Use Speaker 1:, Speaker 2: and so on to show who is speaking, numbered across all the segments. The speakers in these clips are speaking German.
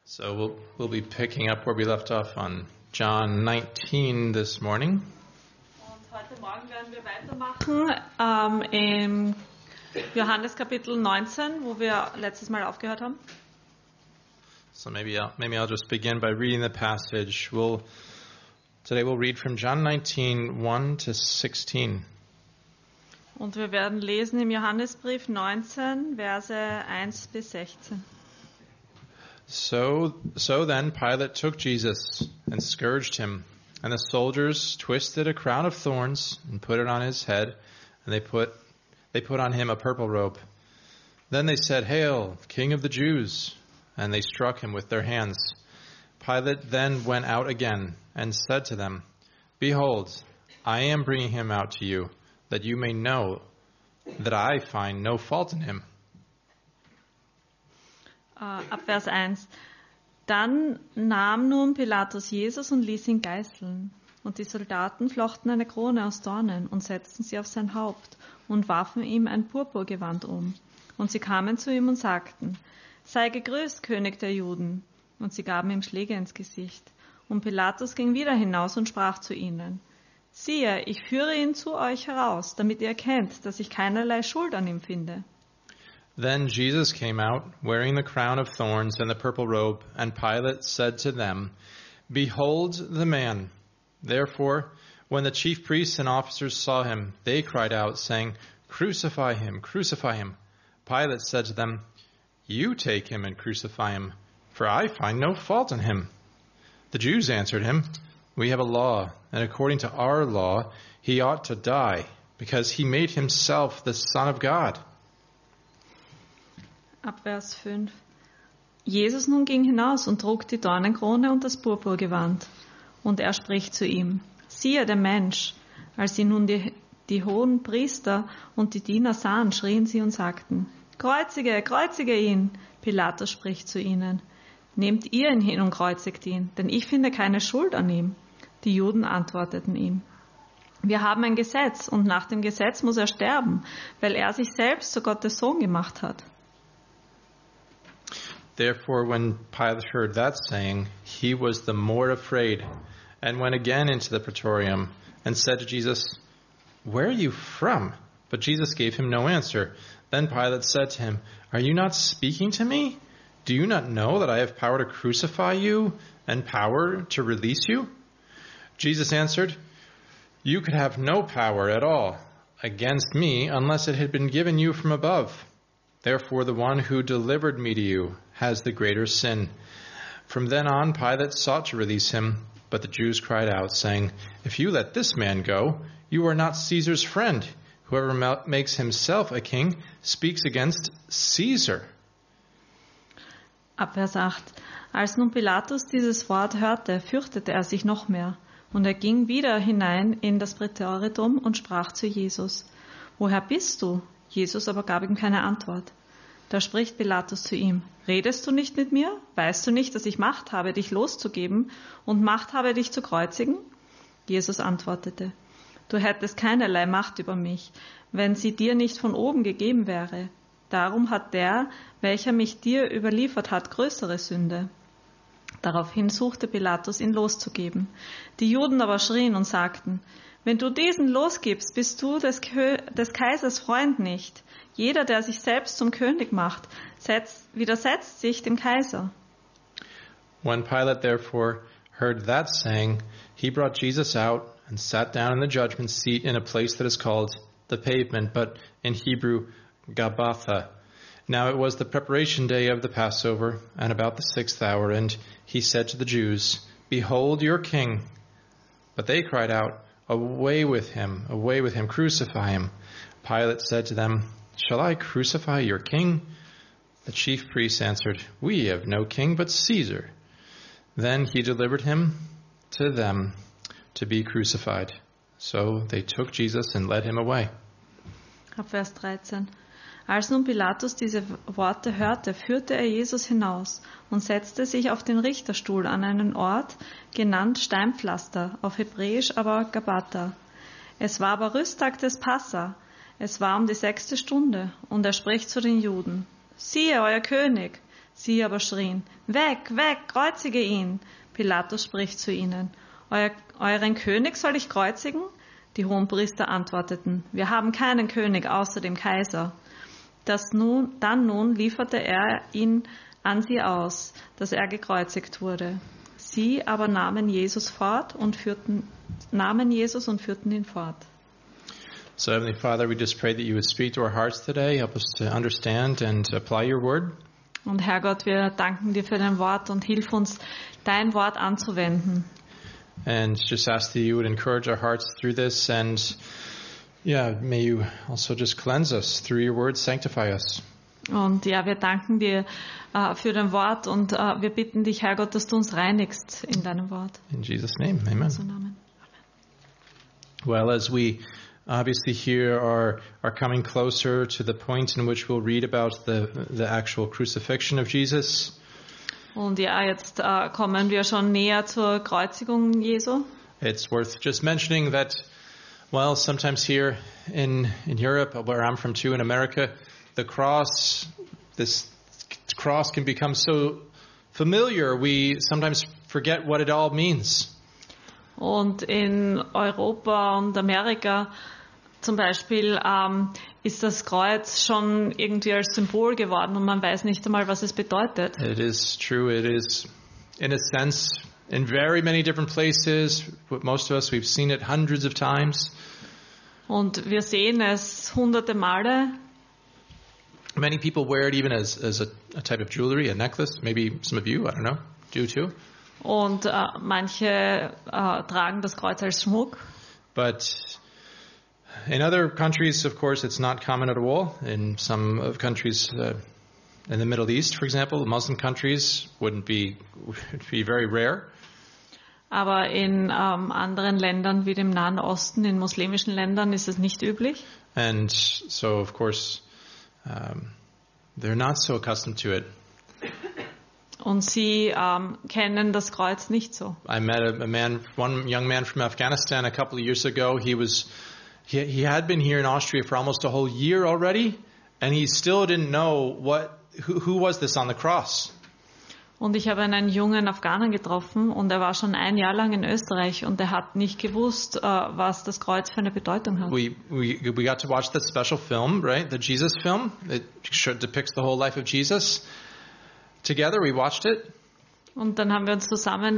Speaker 1: So we'll be picking up where we left off on John 19 this morning.
Speaker 2: Und heute Morgen werden wir weitermachen im Johannes Kapitel 19, wo wir letztes Mal aufgehört haben.
Speaker 1: So maybe I'll just begin by reading the passage. Today we'll read from John 19, 1 to 16.
Speaker 2: Und wir werden lesen im Johannesbrief 19, Verse 1 bis 16.
Speaker 1: So then Pilate took Jesus and scourged him, and the soldiers twisted a crown of thorns and put it on his head, and they put on him a purple robe. Then they said, "Hail, King of the Jews!" And they struck him with their hands. Pilate then went out again and said to them, "Behold, I am bringing him out to you, that you may know that I find no fault in him."
Speaker 2: Ab Vers 1. Dann nahm nun Pilatus Jesus und ließ ihn geißeln. Und die Soldaten flochten eine Krone aus Dornen und setzten sie auf sein Haupt und warfen ihm ein Purpurgewand um. Und sie kamen zu ihm und sagten, "Sei gegrüßt, König der Juden." Und sie gaben ihm Schläge ins Gesicht. Und Pilatus ging wieder hinaus und sprach zu ihnen, "Siehe, ich führe ihn zu euch heraus, damit ihr erkennt, dass ich keinerlei Schuld an ihm finde."
Speaker 1: Then Jesus came out, wearing the crown of thorns and the purple robe, and Pilate said to them, "Behold the man." Therefore, when the chief priests and officers saw him, they cried out, saying, "Crucify him, crucify him." Pilate said to them, "You take him and crucify him, for I find no fault in him." The Jews answered him, "We have a law, and according to our law, he ought to die, because he made himself the Son of God."
Speaker 2: Ab Vers 5. Jesus nun ging hinaus und trug die Dornenkrone und das Purpurgewand. Und er spricht zu ihm, "Siehe der Mensch." Als sie nun die hohen Priester und die Diener sahen, schrien sie und sagten, "Kreuzige, kreuzige ihn." Pilatus spricht zu ihnen, "Nehmt ihr ihn hin und kreuzigt ihn, denn ich finde keine Schuld an ihm." Die Juden antworteten ihm, "Wir haben ein Gesetz und nach dem Gesetz muss er sterben, weil er sich selbst zu Gottes Sohn gemacht hat."
Speaker 1: Therefore, when Pilate heard that saying, he was the more afraid, and went again into the praetorium, and said to Jesus, "Where are you from?" But Jesus gave him no answer. Then Pilate said to him, "Are you not speaking to me? Do you not know that I have power to crucify you and power to release you?" Jesus answered, "You could have no power at all against me unless it had been given you from above. Therefore, the one who delivered me to you has the greater sin." From then on, Pilate sought to release him, but the Jews cried out, saying, "If you let this man go, you are not Caesar's friend. Whoever makes himself a king speaks against Caesar."
Speaker 2: Ab Vers 8. Als nun Pilatus dieses Wort hörte, fürchtete er sich noch mehr. Und er ging wieder hinein in das Prätorium und sprach zu Jesus, "Woher bist du?" Jesus aber gab ihm keine Antwort. Da spricht Pilatus zu ihm, "Redest du nicht mit mir? Weißt du nicht, dass ich Macht habe, dich loszugeben und Macht habe, dich zu kreuzigen?" Jesus antwortete, "Du hättest keinerlei Macht über mich, wenn sie dir nicht von oben gegeben wäre. Darum hat der, welcher mich dir überliefert hat, größere Sünde." Daraufhin suchte Pilatus, ihn loszugeben. Die Juden aber schrien und sagten, "Wenn du diesen losgibst, bist du des Kaisers Freund nicht. Jeder, der sich selbst zum König macht, widersetzt sich dem Kaiser."
Speaker 1: When Pilate therefore heard that saying, he brought Jesus out and sat down in the judgment seat in a place that is called the Pavement, but in Hebrew, Gabbatha. Now it was the preparation day of the Passover, and about the 6th hour, and he said to the Jews, "Behold your king." But they cried out, away with him, crucify him." Pilate said to them, "Shall I crucify your king?" The chief priests answered, "We have no king but Caesar." Then he delivered him to them to be crucified. So they took Jesus and led him away.
Speaker 2: Ab Vers 13. Als nun Pilatus diese Worte hörte, führte er Jesus hinaus und setzte sich auf den Richterstuhl an einen Ort, genannt Steinpflaster, auf Hebräisch aber Gabbatha. Es war aber Rüsttag des Passa, es war um die 6. Stunde, und er spricht zu den Juden, "Siehe, euer König." Sie aber schrien, weg, weg, kreuzige ihn. Pilatus spricht zu ihnen, euren König soll ich kreuzigen? Die Hohenpriester antworteten, wir haben keinen König außer dem Kaiser. Dann nun lieferte er ihn an sie aus, dass er gekreuzigt wurde. Sie aber nahmen Jesus und führten ihn fort.
Speaker 1: So, Heavenly Father, we just pray that you would speak to our hearts today, help us to understand and apply your word.
Speaker 2: Und Herrgott, wir danken dir für dein Wort und hilf uns, dein Wort anzuwenden.
Speaker 1: And just ask that you would encourage our hearts through this, and may you also just cleanse us through your word, sanctify us.
Speaker 2: Und ja, wir danken dir für dein Wort und wir bitten dich, Herrgott, dass du uns reinigst in deinem Wort.
Speaker 1: In Jesus' name, amen.
Speaker 2: In Jesu Namen.
Speaker 1: Well, as we obviously here are coming closer to the point in which we'll read about the actual crucifixion of Jesus.
Speaker 2: Und ja, jetzt kommen wir schon näher zur Kreuzigung Jesu.
Speaker 1: It's worth just mentioning that, well, sometimes here in Europe, where I'm from too, in America, this cross can become so familiar, we sometimes forget what it all means.
Speaker 2: Und in Europa und Amerika zum Beispiel ist das Kreuz schon irgendwie als Symbol geworden und man weiß nicht einmal, was es bedeutet.
Speaker 1: It is true. It is, in a sense, in very many different places. Most of us, we've seen it hundreds of times.
Speaker 2: Und wir sehen es hunderte Male.
Speaker 1: Many people wear it even as a type of jewelry, a necklace. Maybe some of you, I don't know, do too.
Speaker 2: Und manche tragen das Kreuz als Schmuck.
Speaker 1: But in other countries, of course, it's not common at all. In some countries, in the Middle East, for example, Muslim countries would be very rare.
Speaker 2: Aber in anderen Ländern wie dem Nahen Osten, in muslimischen Ländern, ist es nicht üblich.
Speaker 1: And so, of course, they're not so accustomed to it.
Speaker 2: Und sie kennen das Kreuz nicht so.
Speaker 1: I met one young man from Afghanistan a couple of years ago. He had been here in Austria for almost a whole year already, and he still didn't know who was this on the cross.
Speaker 2: Und ich habe einen jungen Afghaner getroffen und er war schon ein Jahr lang in Österreich und er hat nicht gewusst, was das Kreuz für eine Bedeutung hat.
Speaker 1: We got to watch that special film, right? The Jesus film. It depicts the whole life of Jesus. Together we watched it.
Speaker 2: Und dann haben wir uns zusammen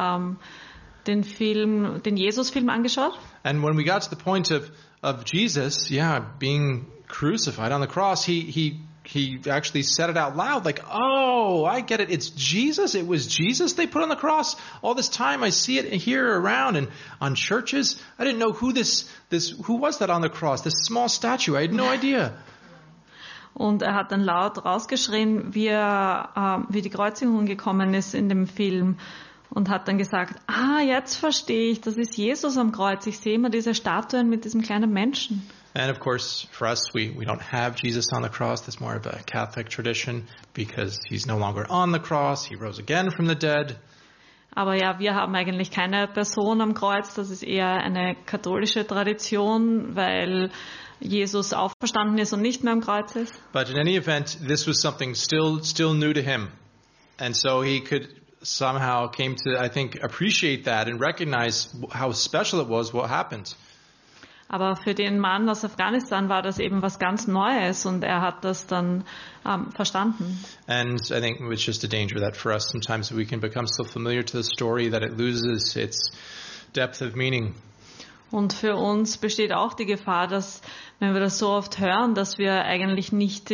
Speaker 2: den Jesus-Film angeschaut.
Speaker 1: And when we got to the point of Jesus, being crucified on the cross, he actually said it out loud, like, "Oh, I get it. It's Jesus. It was Jesus they put on the cross. All this time I see it here around and on churches. I didn't know who was that on the cross? This small statue. I had no idea."
Speaker 2: Und er hat dann laut rausgeschrien, wie die Kreuzigung gekommen ist in dem Film. Und hat dann gesagt, jetzt verstehe ich, das ist Jesus am Kreuz. Ich sehe immer diese Statuen mit diesem kleinen Menschen.
Speaker 1: And of course, for us, we don't have Jesus on the cross. That's more of a Catholic tradition because he's no longer on the cross. He rose again from the dead.
Speaker 2: Aber ja, wir haben eigentlich keine Person am Kreuz. Das ist eher eine katholische Tradition, weil Jesus auferstanden ist und nicht mehr am Kreuz ist.
Speaker 1: But in any event, this was something still new to him. And so he could somehow came to, I think, appreciate that and recognize how special it was what happened.
Speaker 2: Aber für den Mann aus Afghanistan war das eben was ganz Neues und er hat das dann verstanden.
Speaker 1: And I think it's just a danger that for us sometimes we can become so familiar to the story that it loses its depth of meaning.
Speaker 2: Und für uns besteht auch die Gefahr, dass, wenn wir das so oft hören, dass wir eigentlich nicht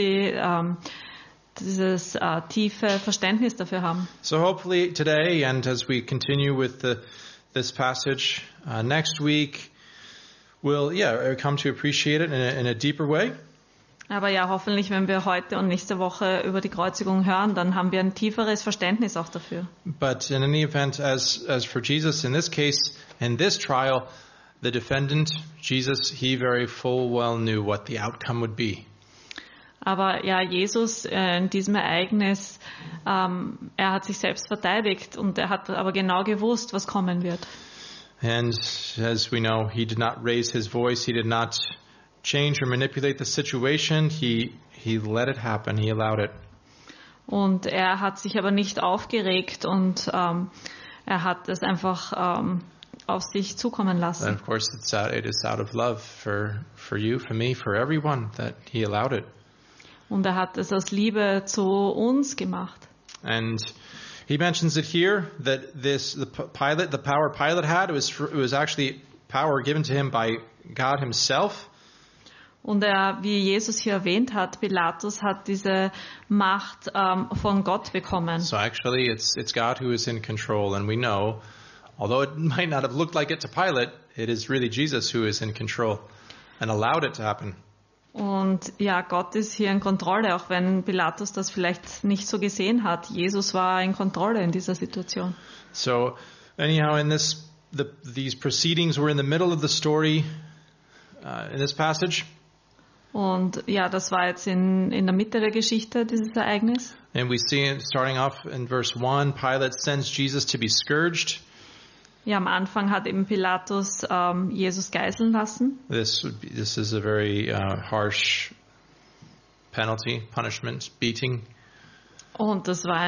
Speaker 2: dieses tiefe Verständnis dafür haben.
Speaker 1: So hopefully today, and as we continue with this passage next week, we'll come to appreciate it in a deeper way.
Speaker 2: Aber ja, hoffentlich, wenn wir heute und nächste Woche über die Kreuzigung hören, dann haben wir ein tieferes Verständnis auch dafür.
Speaker 1: But in any event, as for Jesus in this case, in this trial, the defendant, Jesus, he very full well knew what the outcome would be.
Speaker 2: Aber ja, Jesus in diesem Ereignis, er hat sich selbst verteidigt und er hat aber genau gewusst, was kommen wird.
Speaker 1: And as we know, he did not raise his voice, he did not change or manipulate the situation, he let it happen, he allowed it.
Speaker 2: Und er hat sich aber nicht aufgeregt und er hat es einfach auf sich zukommen
Speaker 1: And
Speaker 2: lassen.
Speaker 1: of course, it is out of love for you, for me, for everyone that he allowed it.
Speaker 2: Und er hat es aus Liebe zu uns gemacht.
Speaker 1: And he mentions it here that the power Pilate had, it was actually power given to him by God himself.
Speaker 2: Und wie Jesus hier erwähnt hat, Pilatus hat diese Macht von Gott bekommen.
Speaker 1: So actually, it's God who is in control, and we know, although it might not have looked like it to Pilate, it is really Jesus who is in control and allowed it to happen.
Speaker 2: Und ja, Gott ist hier in Kontrolle, auch wenn Pilatus das vielleicht nicht so gesehen hat. Jesus war in Kontrolle in dieser Situation.
Speaker 1: So anyhow, these proceedings were in the middle of the story in this passage.
Speaker 2: Und ja, das war jetzt in der Mitte der Geschichte, dieses Ereignis.
Speaker 1: And we see it starting off in verse 1, Pilate sends Jesus to be scourged.
Speaker 2: Ja, am Anfang hat eben Pilatus Jesus geißeln lassen.
Speaker 1: This is a very harsh punishment, beating.
Speaker 2: Und das war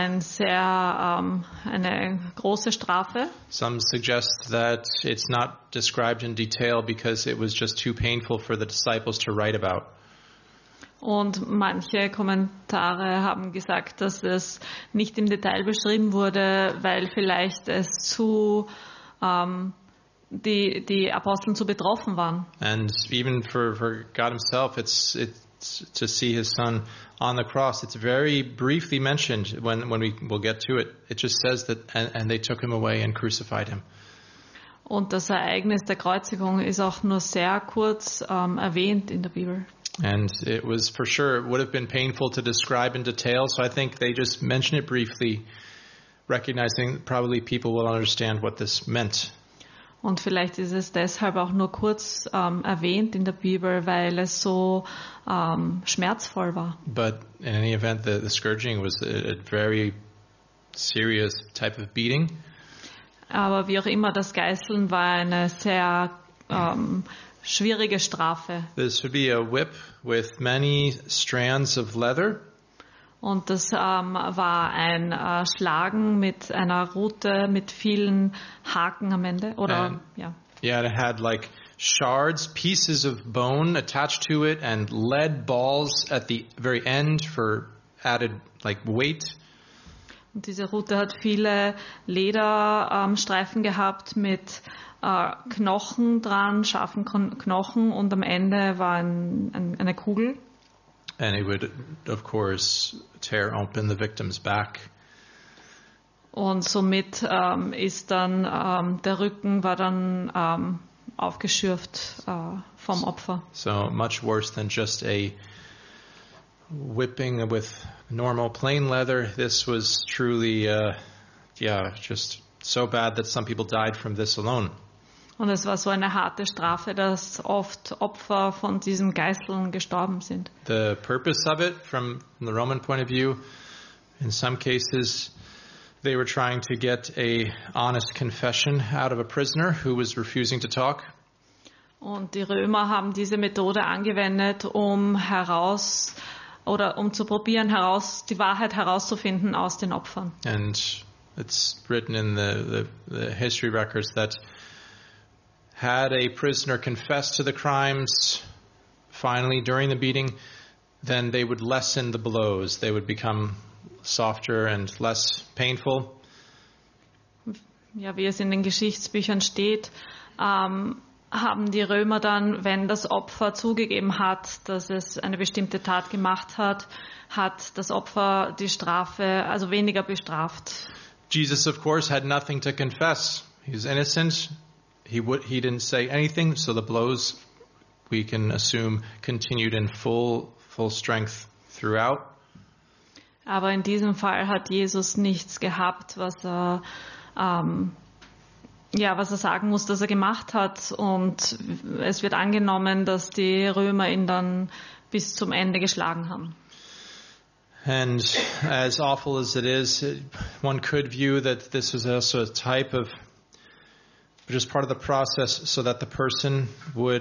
Speaker 2: eine große Strafe.
Speaker 1: Some suggest that it's not described in detail because it was just too painful for the disciples to write about.
Speaker 2: Und manche Kommentare haben gesagt, dass es nicht im Detail beschrieben wurde, weil vielleicht es die Aposteln zu betroffen waren.
Speaker 1: And even for God himself, it's to see his son on the cross. It's very briefly mentioned when we'll get to it. It just says that, and they took him away and crucified him.
Speaker 2: Und das Ereignis der Kreuzigung ist auch nur sehr kurz erwähnt in der Bibel.
Speaker 1: And it was for sure, it would have been painful to describe in detail, so I think they just mention it briefly, recognizing probably people will understand what this meant.
Speaker 2: Und vielleicht ist es deshalb auch nur kurz erwähnt in der Bibel, weil es so schmerzvoll war.
Speaker 1: But in any event, the scourging was a very serious type of beating.
Speaker 2: Aber wie auch immer, das Geißeln war eine sehr schwierige Strafe.
Speaker 1: This would be a whip with many strands of leather.
Speaker 2: Und das war ein Schlagen mit einer Rute mit vielen Haken am Ende. Oder, ja.
Speaker 1: Yeah, it had like shards, pieces of bone attached to it, and lead balls at the very end for added like weight.
Speaker 2: Und diese Rute hat viele Lederstreifen gehabt mit Knochen dran, scharfen Knochen, und am Ende war eine Kugel.
Speaker 1: And it would, of course, tear open the victim's back.
Speaker 2: Und somit ist dann der Rücken war dann aufgeschürft vom Opfer.
Speaker 1: So much worse than just a whipping with normal plain leather. This was truly, just so bad that some people died from this alone.
Speaker 2: Und es war so eine harte Strafe, dass oft Opfer von diesem Geißeln gestorben sind.
Speaker 1: The purpose of it, from the Roman point of view, in some cases, they were trying to get a honest confession out of a prisoner who was refusing to talk.
Speaker 2: Und die Römer haben diese Methode angewendet, um zu probieren, die Wahrheit herauszufinden aus den Opfern.
Speaker 1: And it's written in the history records that had a prisoner confessed to the crimes finally during the beating, then they would lessen the blows. They would become softer and less painful.
Speaker 2: Ja, wie es in den Geschichtsbüchern steht, haben die Römer dann, wenn das Opfer zugegeben hat, dass es eine bestimmte Tat gemacht hat, hat das Opfer die Strafe also weniger bestraft.
Speaker 1: Jesus, of course, had nothing to confess. He was innocent. He didn't say anything, so the blows, we can assume, continued in full strength throughout.
Speaker 2: Aber in diesem Fall hat Jesus nichts gehabt, was er sagen muss, dass er gemacht hat, und es wird angenommen, dass die Römer ihn dann bis zum Ende geschlagen haben.
Speaker 1: And as awful as it is, one could view that this was also a type of just part of the process so that the person would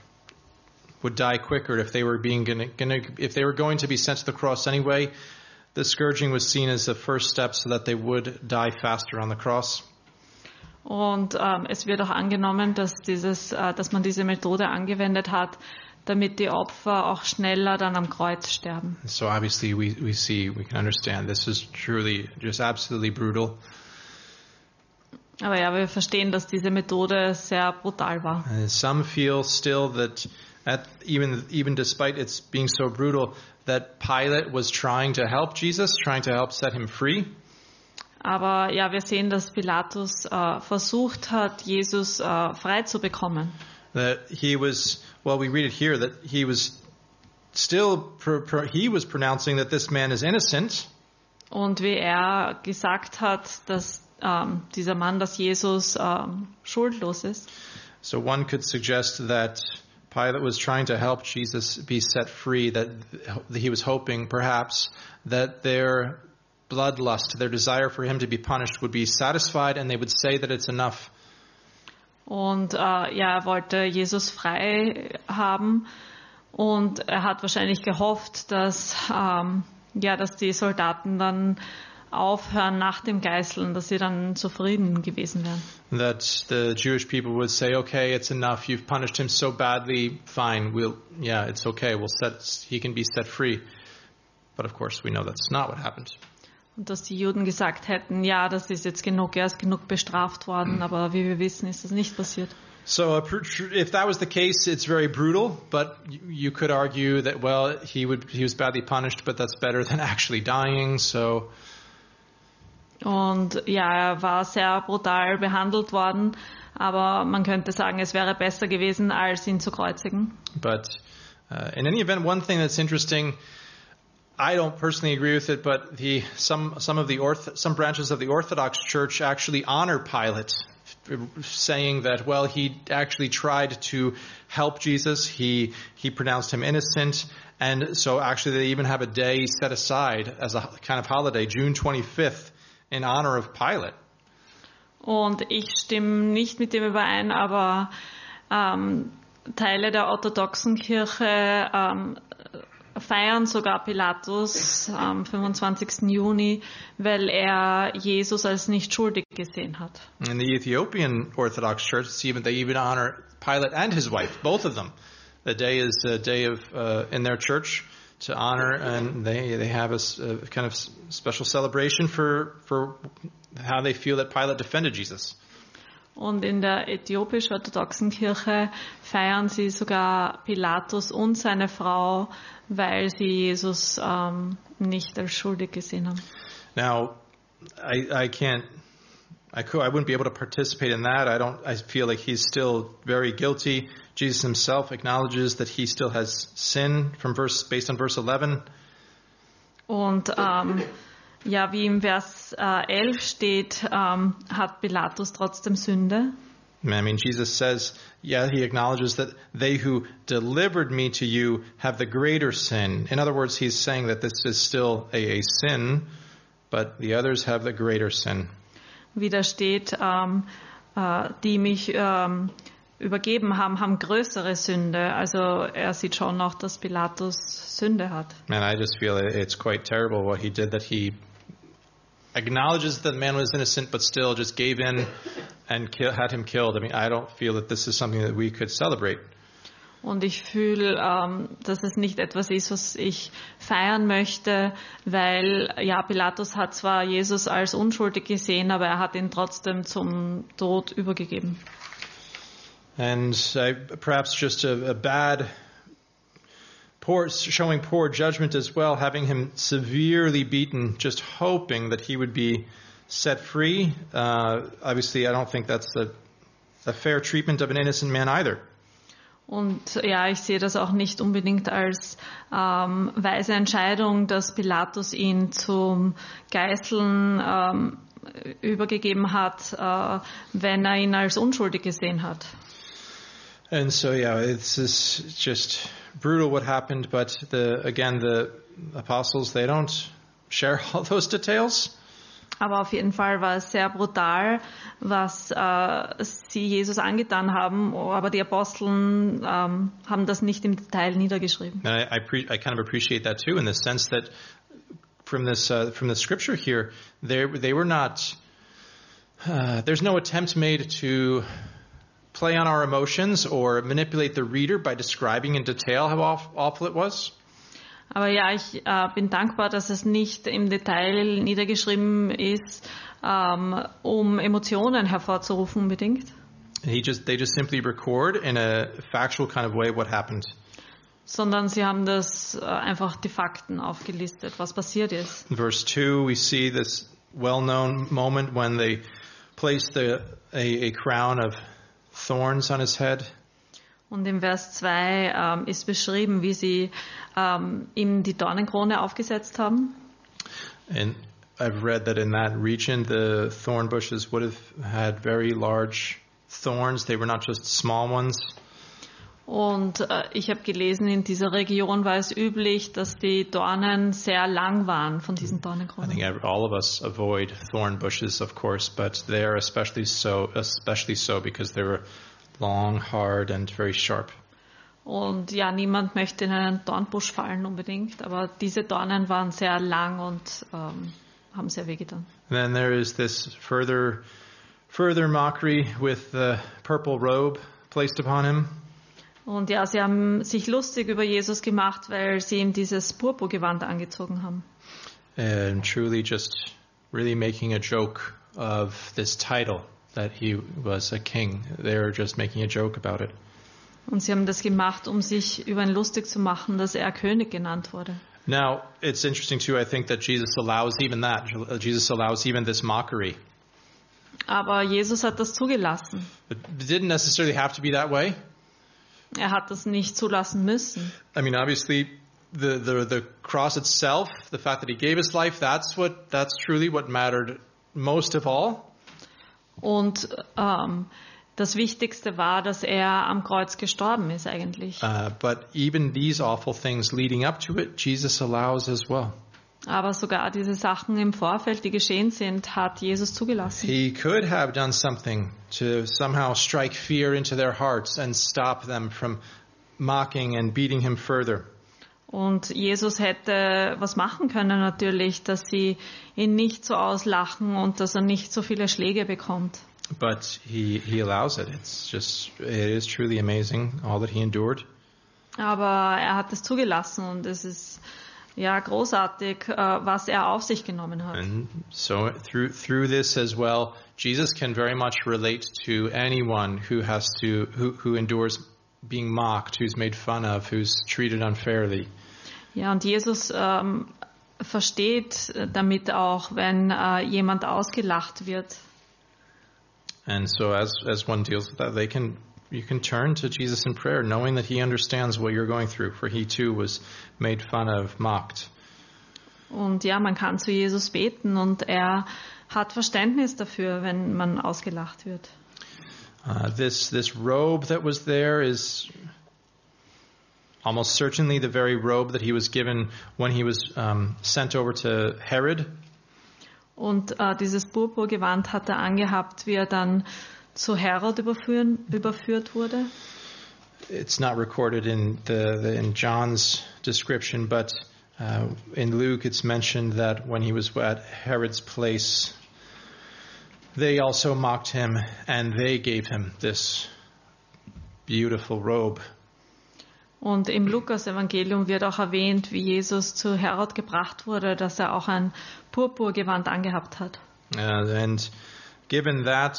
Speaker 1: die quicker if they were going to be sent to the cross anyway. the scourging was seen as the first step so that they would die faster on the cross.
Speaker 2: Und es wird auch angenommen, dass man diese Methode angewendet hat, damit die Opfer auch schneller dann am Kreuz sterben.
Speaker 1: So obviously we can understand this is truly just absolutely brutal.
Speaker 2: Aber ja, wir verstehen, dass diese Methode sehr brutal war.
Speaker 1: And some feel still that even despite its being so brutal, that Pilate was trying to help Jesus, trying to help set him free.
Speaker 2: Aber ja, wir sehen, dass Pilatus versucht hat, Jesus frei zu bekommen.
Speaker 1: That he was, well, we read it here, that he was still, he was pronouncing that this man is innocent.
Speaker 2: Und wie er gesagt hat, dass dieser Mann, dass Jesus schuldlos ist.
Speaker 1: So one could suggest that Pilate was trying to help Jesus be set free, that he was hoping perhaps that their bloodlust, their desire for him to be punished would be satisfied and they would say that it's enough.
Speaker 2: Und ja, er wollte Jesus frei haben und er hat wahrscheinlich gehofft, dass die Soldaten dann aufhören nach dem Geißeln, dass sie dann zufrieden gewesen wären.
Speaker 1: That the Jewish people would say, okay, it's enough, you've punished him so badly, fine, it's okay, he can be set free. But of course we know that's not what happened.
Speaker 2: Und dass die Juden gesagt hätten, ja, das ist jetzt genug, er ist genug bestraft worden, aber wie wir wissen, ist das nicht passiert.
Speaker 1: So if that was the case, it's very brutal, but you could argue that, well, he was badly punished, but that's better than actually dying, so...
Speaker 2: Und ja, er war sehr brutal behandelt worden, aber man könnte sagen, es wäre besser gewesen, als ihn zu kreuzigen.
Speaker 1: But in any event, one thing that's interesting, I don't personally agree with it, but some branches of the Orthodox Church actually honor Pilate, saying that, well, he actually tried to help Jesus, he pronounced him innocent, and so actually they even have a day set aside as a kind of holiday, June 25th, in honor of Pilate.
Speaker 2: Und ich stimme nicht mit dem überein, aber Teile der orthodoxen Kirche feiern sogar Pilatus am 25. Juni, weil er Jesus als nicht schuldig gesehen hat.
Speaker 1: In the Ethiopian Orthodox Church, they even honor Pilate and his wife, both of them. The day is a day of in their church to honor, and they have a kind of special celebration for how they feel that Pilate defended Jesus.
Speaker 2: Und in der äthiopisch-orthodoxen Kirche feiern sie sogar Pilatus und seine Frau, weil sie Jesus nicht als schuldig gesehen haben.
Speaker 1: Now, I wouldn't be able to participate in that. I feel like he's still very guilty. Jesus himself acknowledges that he still has sin based on verse 11.
Speaker 2: Und ja, wie im Vers 11 steht, hat Pilatus trotzdem Sünde.
Speaker 1: I mean, Jesus says, he acknowledges that they who delivered me to you have the greater sin. In other words, he's saying that this is still a sin, but the others have the greater sin.
Speaker 2: Wie da steht, die mich übergeben haben größere Sünde. Also er sieht schon noch, dass Pilatus Sünde hat.
Speaker 1: And I just feel it's quite terrible what he did, that he acknowledges that the man was innocent, but still just gave in and had him killed. I mean, I don't feel that this is something that we could celebrate.
Speaker 2: Und ich fühle, dass es nicht etwas ist, was ich feiern möchte, weil ja, Pilatus hat zwar Jesus als unschuldig gesehen, aber er hat ihn trotzdem zum Tod übergegeben.
Speaker 1: And perhaps just a showing poor judgment as well, having him severely beaten, just hoping that he would be set free. Obviously, I don't think that's a fair treatment of an innocent man either.
Speaker 2: Und ja, ich sehe das auch nicht unbedingt als weise Entscheidung, dass Pilatus ihn zum Geißeln übergegeben hat, wenn er ihn als unschuldig gesehen hat.
Speaker 1: And so, it's just brutal what happened, but the apostles, they don't share all those details.
Speaker 2: Aber auf jeden Fall war es sehr brutal, was sie Jesus angetan haben, aber die Aposteln haben das nicht im Detail niedergeschrieben.
Speaker 1: And I kind of appreciate that too, in the sense that from the scripture here, they were not. There's no attempt made to play on our emotions or manipulate the reader by describing in detail how awful it was.
Speaker 2: Aber ja, ich bin dankbar, dass es nicht im Detail niedergeschrieben ist, um Emotionen hervorzurufen unbedingt.
Speaker 1: They just simply record in a factual kind of way what happened.
Speaker 2: Sondern sie haben das einfach die Fakten aufgelistet, was passiert ist.
Speaker 1: In verse 2, we see this well-known moment when they placed a crown of thorns on his head.
Speaker 2: Und im Vers 2 ist beschrieben, wie sie ihm die Dornenkrone aufgesetzt haben.
Speaker 1: And I've read that in that region, the thorn bushes would have had very large thorns. They were not just small ones.
Speaker 2: Und ich habe gelesen, in dieser Region war es üblich, dass die Dornen sehr lang waren von diesen
Speaker 1: I
Speaker 2: Dornenkronen.
Speaker 1: think all of us avoid thorn bushes, of course, but they're especially so because they were long, hard, and very sharp.
Speaker 2: Und ja, niemand möchte in einen Dornbusch fallen unbedingt, aber diese Dornen waren sehr lang und haben sehr wehgetan.
Speaker 1: And then there is this further mockery with the purple robe placed upon him.
Speaker 2: Und ja, sie haben sich lustig über Jesus gemacht, weil sie ihm dieses Purpurgewand angezogen haben.
Speaker 1: And truly just really making a joke of this title that he was a king. They're just making a joke about it.
Speaker 2: Und sie haben das gemacht, um sich über ihn lustig zu machen, dass er König genannt wurde.
Speaker 1: Now, it's interesting too, I think, that Jesus allows even that. Jesus allows even this mockery.
Speaker 2: Aber Jesus hat das zugelassen.
Speaker 1: It didn't necessarily have to be that way.
Speaker 2: Er hat das nicht zulassen müssen.
Speaker 1: I mean, obviously, the cross itself, the fact that he gave his life, that's truly what mattered most of all.
Speaker 2: Und das Wichtigste war, dass er am Kreuz gestorben ist eigentlich.
Speaker 1: But even these awful things leading up to it, Jesus allows as well.
Speaker 2: Aber sogar diese Sachen im Vorfeld, die geschehen sind, hat Jesus zugelassen.
Speaker 1: He could have done something to somehow strike fear into their hearts and stop them from mocking and beating him further.
Speaker 2: Und Jesus hätte was machen können natürlich, dass sie ihn nicht so auslachen und dass er nicht so viele Schläge bekommt.
Speaker 1: But he allows it. It is truly amazing all that he endured.
Speaker 2: Aber er hat es zugelassen und es ist ja großartig, was er auf sich genommen hat.
Speaker 1: And so through this as well, Jesus can very much relate to anyone who endures being mocked, who's made fun of, who's treated unfairly.
Speaker 2: Ja, und Jesus versteht damit auch, wenn jemand ausgelacht wird.
Speaker 1: And so as one deals with that, you can turn to Jesus in prayer, knowing that he understands what you're going through, for he too was made fun of, mocked.
Speaker 2: Und ja, man kann zu Jesus beten und er hat Verständnis dafür, wenn man ausgelacht wird.
Speaker 1: This robe that was there is almost certainly the very robe that he was given when he was sent over to Herod.
Speaker 2: Und dieses Purpurgewand hat er angehabt, wie er dann zu Herod überführt wurde.
Speaker 1: It's not recorded in John's description, but in Luke it's mentioned that when he was at Herod's place, they also mocked him and they gave him this beautiful robe.
Speaker 2: Und im Lukas-Evangelium wird auch erwähnt, wie Jesus zu Herod gebracht wurde, dass er auch ein Purpurgewand angehabt hat.
Speaker 1: And given that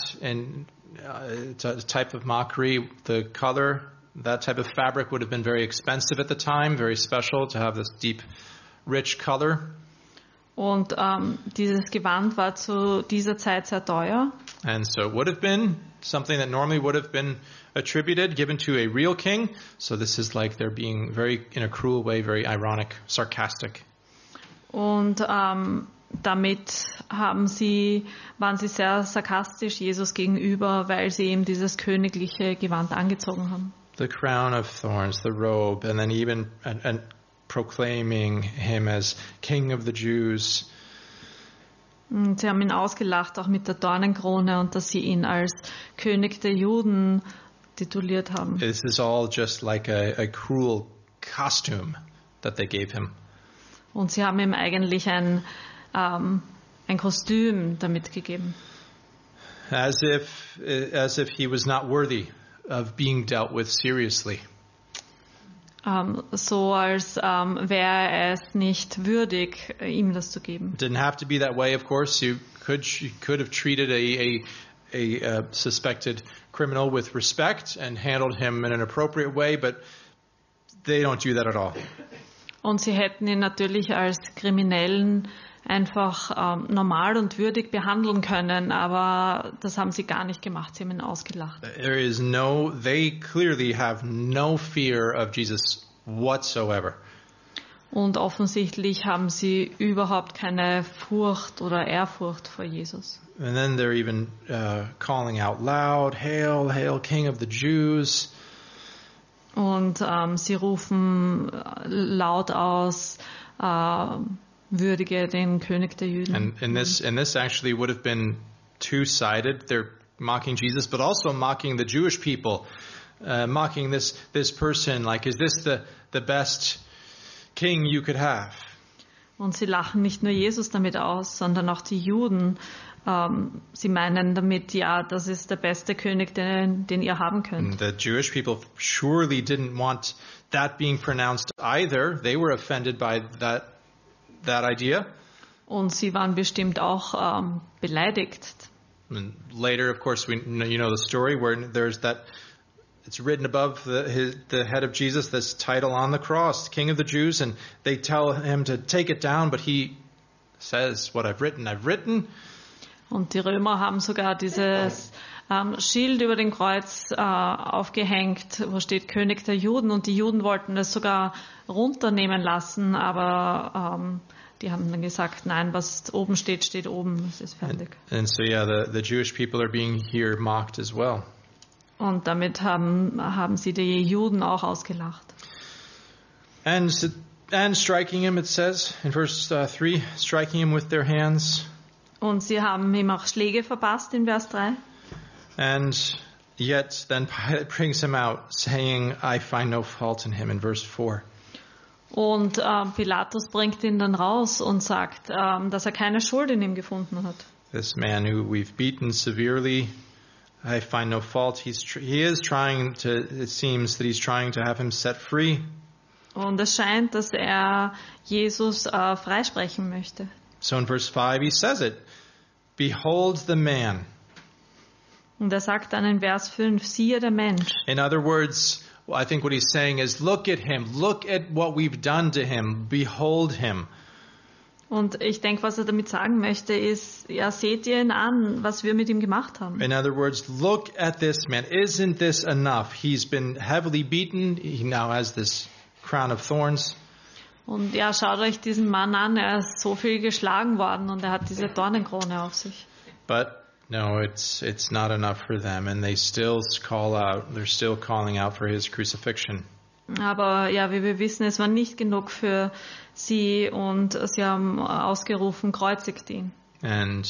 Speaker 1: type of mockery, the color, that type of fabric would have been very expensive at the time, very special to have this deep, rich color.
Speaker 2: Und dieses Gewand war zu dieser Zeit sehr teuer.
Speaker 1: And so it would have been something that normally would have been attributed, given to a real king. So this is like they're being very, in a cruel way, very ironic, sarcastic.
Speaker 2: Und damit waren sie sehr sarkastisch Jesus gegenüber, weil sie ihm dieses königliche Gewand angezogen haben.
Speaker 1: The crown of thorns, the robe, and then even and proclaiming him as King of the Jews.
Speaker 2: Und sie haben ihn ausgelacht, auch mit der Dornenkrone, und dass sie ihn als König der Juden tituliert haben.
Speaker 1: This is all just like a cruel costume that they gave him.
Speaker 2: Und sie haben ihm eigentlich ein Kostüm damit gegeben.
Speaker 1: As if he was not worthy of being dealt with seriously.
Speaker 2: So als wäre es nicht würdig, ihm das zu geben.
Speaker 1: It didn't have to be that way, of course. You could have treated a suspected criminal with respect and handled him in an appropriate way, but they don't do that at all.
Speaker 2: Und sie hätten ihn natürlich als Kriminellen einfach normal und würdig behandeln können, aber das haben sie gar nicht gemacht. Sie haben ihn ausgelacht.
Speaker 1: They clearly have no fear of Jesus whatsoever.
Speaker 2: Und offensichtlich haben sie überhaupt keine Furcht oder Ehrfurcht vor Jesus.
Speaker 1: And then they're even calling out loud, "Hail, hail, King of the Jews!"
Speaker 2: Und sie rufen laut aus, würdige den König der Juden.
Speaker 1: And this actually would have been two-sided. They're mocking Jesus, but also mocking the Jewish people, mocking this person. Like, is this the best king you could have?
Speaker 2: Und sie lachen nicht nur Jesus damit aus, sondern auch die Juden. Sie meinen damit, ja, das ist der beste König, den ihr haben könnt.
Speaker 1: And the Jewish people surely didn't want that being pronounced either. They were offended by that idea.
Speaker 2: Und sie waren bestimmt auch beleidigt.
Speaker 1: And later, of course, you know the story where there's that. It's written above the head of Jesus, this title on the cross, King of the Jews, and they tell him to take it down, but he says, "What I've written."
Speaker 2: Und die Römer haben sogar dieses Schild über dem Kreuz aufgehängt, wo steht König der Juden. Und die Juden wollten das sogar runternehmen lassen, aber die haben dann gesagt, nein, was oben steht, steht oben. Es ist fertig.
Speaker 1: And so, yeah, the Jewish people are being here mocked as well.
Speaker 2: Und damit haben sie die Juden auch ausgelacht.
Speaker 1: And striking him, it says in verse 3, striking him with their hands.
Speaker 2: Und sie haben ihm auch Schläge verpasst in Vers 3.
Speaker 1: And yet then Pilate brings him out, saying, "I find no fault in him," in verse 4.
Speaker 2: Und Pilatus bringt ihn dann raus und sagt, dass er keine Schuld in ihm gefunden hat.
Speaker 1: This man who we've beaten severely, I find no fault. It seems that he's trying to have him set free.
Speaker 2: Und es scheint, dass er Jesus freisprechen möchte.
Speaker 1: So in verse 5 he says it, "Behold the man."
Speaker 2: Und er sagt dann in Vers 5, siehe der Mensch.
Speaker 1: In other words, I think what he's saying is, look at him. Look at what we've done to him. Behold him.
Speaker 2: Und ich denke, was er damit sagen möchte, ist, ja, seht ihr ihn an, was wir mit ihm gemacht haben.
Speaker 1: In other words, look at this man. Isn't this enough? He's been heavily beaten. He now has this crown of thorns.
Speaker 2: Und ja, schaut euch diesen Mann an, er ist so viel geschlagen worden und er hat diese Dornenkrone auf sich.
Speaker 1: But no, it's not enough for them, and they still call out. They're still calling out for his crucifixion.
Speaker 2: Aber ja, wie wir wissen, es war nicht genug für sie und sie haben ausgerufen, kreuzigt ihn.
Speaker 1: And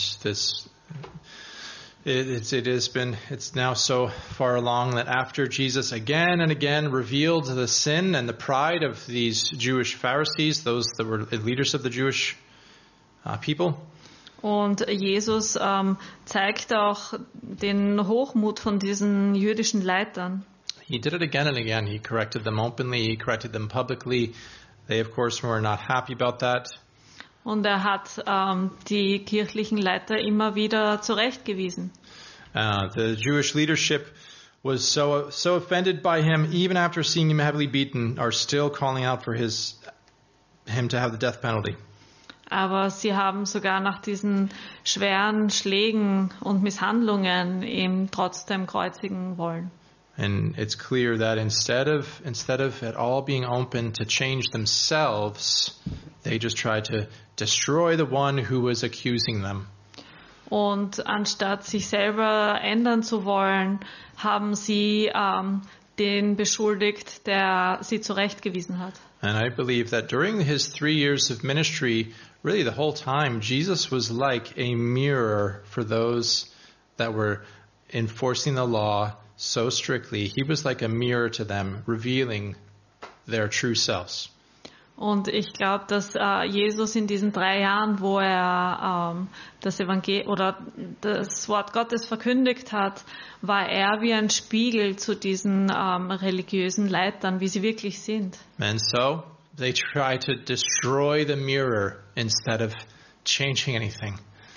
Speaker 1: it's now so far along that after Jesus again and again revealed the sin and the pride of these Jewish Pharisees, those that were leaders of the Jewish people.
Speaker 2: Und Jesus zeigt auch den Hochmut von diesen jüdischen Leitern.
Speaker 1: He did it again and again. He corrected them openly. He corrected them publicly. They, of course, were not happy about that.
Speaker 2: Und er hat die kirchlichen Leiter immer wieder zurechtgewiesen.
Speaker 1: The Jewish leadership was so offended by him, even after seeing him heavily beaten, are still calling out for him to have the death penalty.
Speaker 2: Aber sie haben sogar nach diesen schweren Schlägen und Misshandlungen ihn trotzdem kreuzigen wollen.
Speaker 1: And it's clear that instead of it all being open to change themselves, they just tried to destroy the one who was accusing them.
Speaker 2: Und anstatt sich selber ändern zu wollen, haben sie den beschuldigt, der sie zurechtgewiesen hat.
Speaker 1: And I believe that during his 3 years of ministry, really the whole time, Jesus was like a mirror for those that were enforcing the law so strictly. He was like a mirror to them, revealing their true selves.
Speaker 2: Und ich glaube, dass Jesus in diesen 3 Jahren, wo er das Evangelium oder das Wort Gottes verkündigt hat, war er wie ein Spiegel zu diesen religiösen Leitern, wie sie wirklich sind.
Speaker 1: And so they try to destroy the mirror instead of changing anything.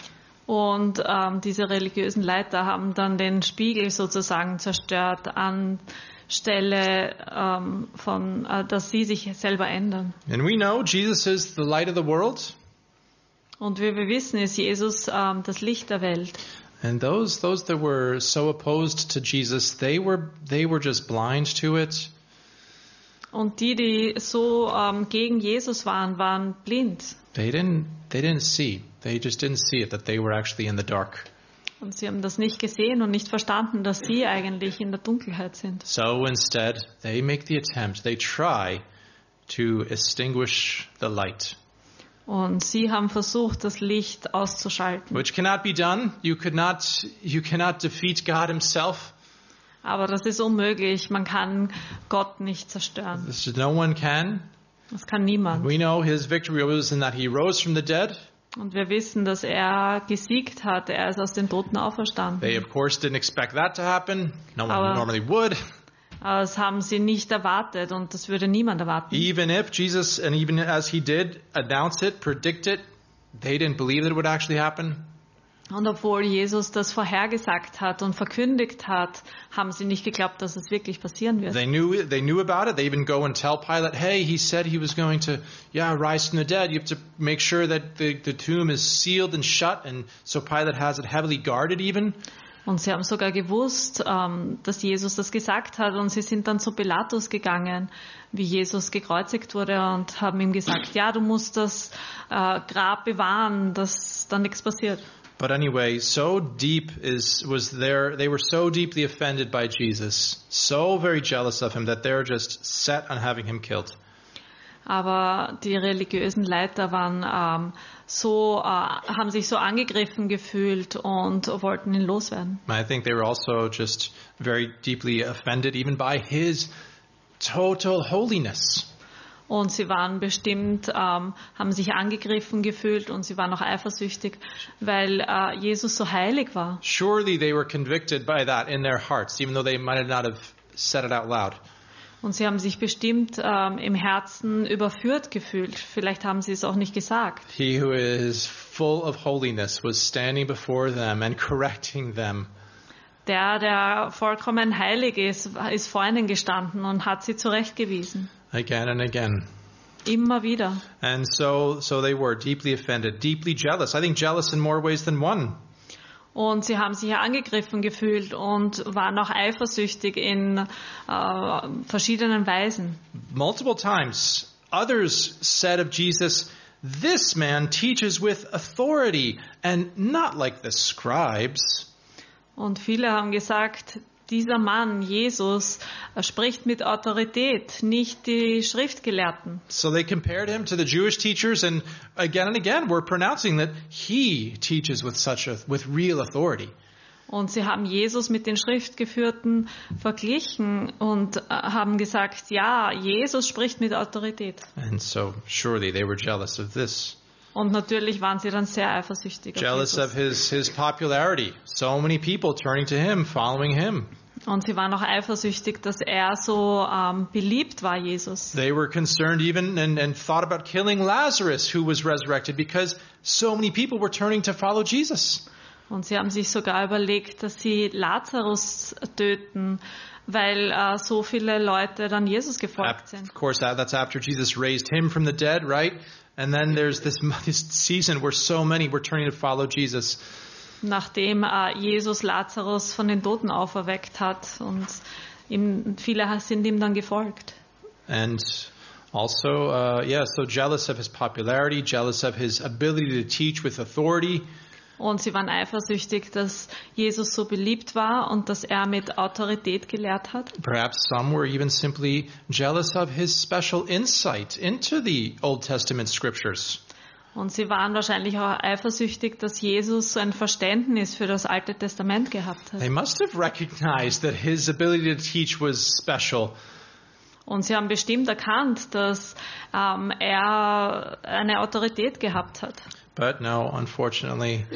Speaker 2: Und diese religiösen Leiter haben dann den Spiegel sozusagen zerstört anstelle von, dass sie sich selber ändern.
Speaker 1: And we know Jesus is the light of the world.
Speaker 2: Und wie wir wissen, ist Jesus das Licht der Welt.
Speaker 1: And those that were so opposed to Jesus, they were just blind to it.
Speaker 2: Und die so gegen Jesus waren blind.
Speaker 1: They didn't see. They just didn't see it, that they were actually in the dark.
Speaker 2: Und sie haben das nicht gesehen und nicht verstanden, dass sie eigentlich in der Dunkelheit sind.
Speaker 1: So instead, they make the attempt. They try to extinguish the light.
Speaker 2: Und sie haben versucht, das Licht auszuschalten.
Speaker 1: Which cannot be done. You cannot defeat God himself.
Speaker 2: Aber das ist unmöglich. Man kann Gott nicht zerstören.
Speaker 1: No one can.
Speaker 2: Das kann niemand.
Speaker 1: We know his victory was in that he rose from the dead.
Speaker 2: Und wir wissen, dass er gesiegt hat. Er ist aus den Toten auferstanden.
Speaker 1: They of course didn't expect that to happen. No one normally would.
Speaker 2: Aber das haben sie nicht erwartet und das würde niemand erwarten.
Speaker 1: Even if Jesus, and even as he did announce it, predict it, they didn't believe that it would actually happen.
Speaker 2: Und obwohl Jesus das vorhergesagt hat und verkündigt hat, haben sie nicht geglaubt, dass es wirklich passieren wird.
Speaker 1: They knew about it. They even go and tell Pilate, hey, he said he was going to, rise from the dead. You have to make sure that the tomb is sealed and shut. And so Pilate has it heavily guarded even.
Speaker 2: Und sie haben sogar gewusst, dass Jesus das gesagt hat. Und sie sind dann zu Pilatus gegangen, wie Jesus gekreuzigt wurde, und haben ihm gesagt, ja, du musst das Grab bewahren, dass dann nichts passiert.
Speaker 1: But anyway, they were so deeply offended by Jesus, so very jealous of him, that they're just set on having him killed.
Speaker 2: Aber die religiösen Leiter haben sich so angegriffen gefühlt und wollten ihn loswerden.
Speaker 1: I think they were also just very deeply offended even by his total holiness.
Speaker 2: Und sie waren bestimmt, haben sich angegriffen gefühlt und sie waren auch eifersüchtig, weil Jesus so heilig war.
Speaker 1: Surely they were convicted by that in their hearts, even though they might not have said it out loud.
Speaker 2: Und sie haben sich bestimmt im Herzen überführt gefühlt. Vielleicht haben sie es auch nicht gesagt.
Speaker 1: He who is full of holiness was standing before them and correcting them.
Speaker 2: Der vollkommen heilig ist vor ihnen gestanden und hat sie zurechtgewiesen.
Speaker 1: Again and again.
Speaker 2: Immer wieder.
Speaker 1: And so they were deeply offended, deeply jealous. I think jealous in more ways than one.
Speaker 2: Und sie haben sich angegriffen gefühlt und waren auch eifersüchtig in verschiedenen Weisen.
Speaker 1: Multiple times, others said of Jesus, "This man teaches with authority and not like the scribes."
Speaker 2: Und viele haben gesagt, dieser Mann, Jesus, spricht mit Autorität, nicht die Schriftgelehrten.
Speaker 1: So they compared him to the Jewish teachers, and again were pronouncing that he teaches with real authority.
Speaker 2: Und sie haben Jesus mit den Schriftgeführten verglichen und haben gesagt, ja, Jesus spricht mit Autorität.
Speaker 1: And so surely they were jealous of this.
Speaker 2: Und natürlich waren sie dann sehr eifersüchtig.
Speaker 1: Jealous of his popularity. So many people turning to him, following him.
Speaker 2: Und sie waren auch eifersüchtig, dass er so beliebt war, Jesus.
Speaker 1: They were concerned even and thought about killing Lazarus, who was resurrected, because so many people were turning to follow Jesus.
Speaker 2: Und sie haben sich sogar überlegt, dass sie Lazarus töten, weil so viele Leute dann Jesus gefolgt sind.
Speaker 1: Of course, that's after Jesus raised him from the dead, right? And then there's this season where so many were turning to follow Jesus.
Speaker 2: Nachdem Jesus Lazarus von den Toten auferweckt hat und viele sind ihm dann gefolgt.
Speaker 1: And also, so jealous of his popularity, jealous of his ability to teach with authority.
Speaker 2: Und sie waren eifersüchtig, dass Jesus so beliebt war und dass er mit Autorität gelehrt hat.
Speaker 1: Perhaps some were even simply jealous of his special insight into the Old Testament scriptures.
Speaker 2: Und sie waren wahrscheinlich auch eifersüchtig, dass Jesus so ein Verständnis für das Alte Testament gehabt hat.
Speaker 1: They must have recognized that his ability to teach was special.
Speaker 2: Und sie haben bestimmt erkannt, dass er eine Autorität gehabt hat.
Speaker 1: But no, unfortunately,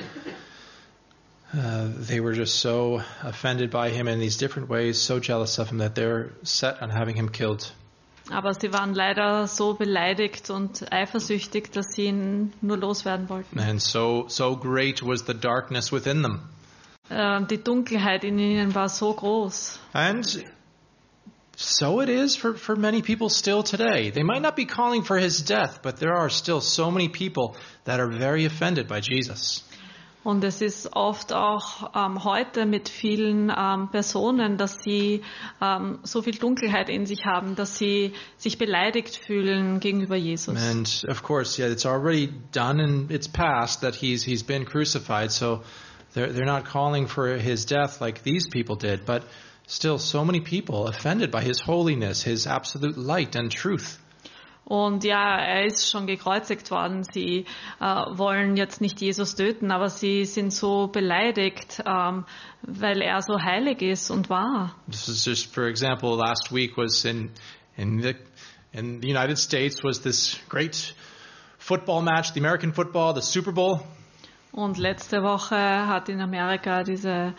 Speaker 1: they were just so offended by him in these different ways, so jealous of him that they're set on having him killed.
Speaker 2: Aber sie waren leider so beleidigt und eifersüchtig, dass sie ihn nur loswerden wollten.
Speaker 1: And so great was the darkness within them.
Speaker 2: Die Dunkelheit in ihnen war so groß.
Speaker 1: And so it is for many people still today. They might not be calling for his death, but there are still so many people that are very offended by Jesus.
Speaker 2: Und es ist oft auch heute mit vielen Personen, dass sie so viel Dunkelheit in sich haben, dass sie sich beleidigt fühlen gegenüber Jesus.
Speaker 1: And of course, yeah, it's already done and it's past that he's been crucified, so they're not calling for his death like these people did, but still so many people offended by his holiness, his absolute light and truth.
Speaker 2: Und ja, er ist schon gekreuzigt worden. Sie wollen jetzt nicht Jesus töten, aber sie sind so beleidigt, weil er so heilig ist und wahr.
Speaker 1: This is just, for example, last week was in the United States was this great football match, the American football, the Super Bowl.
Speaker 2: Und letzte Woche hat in Amerika dieses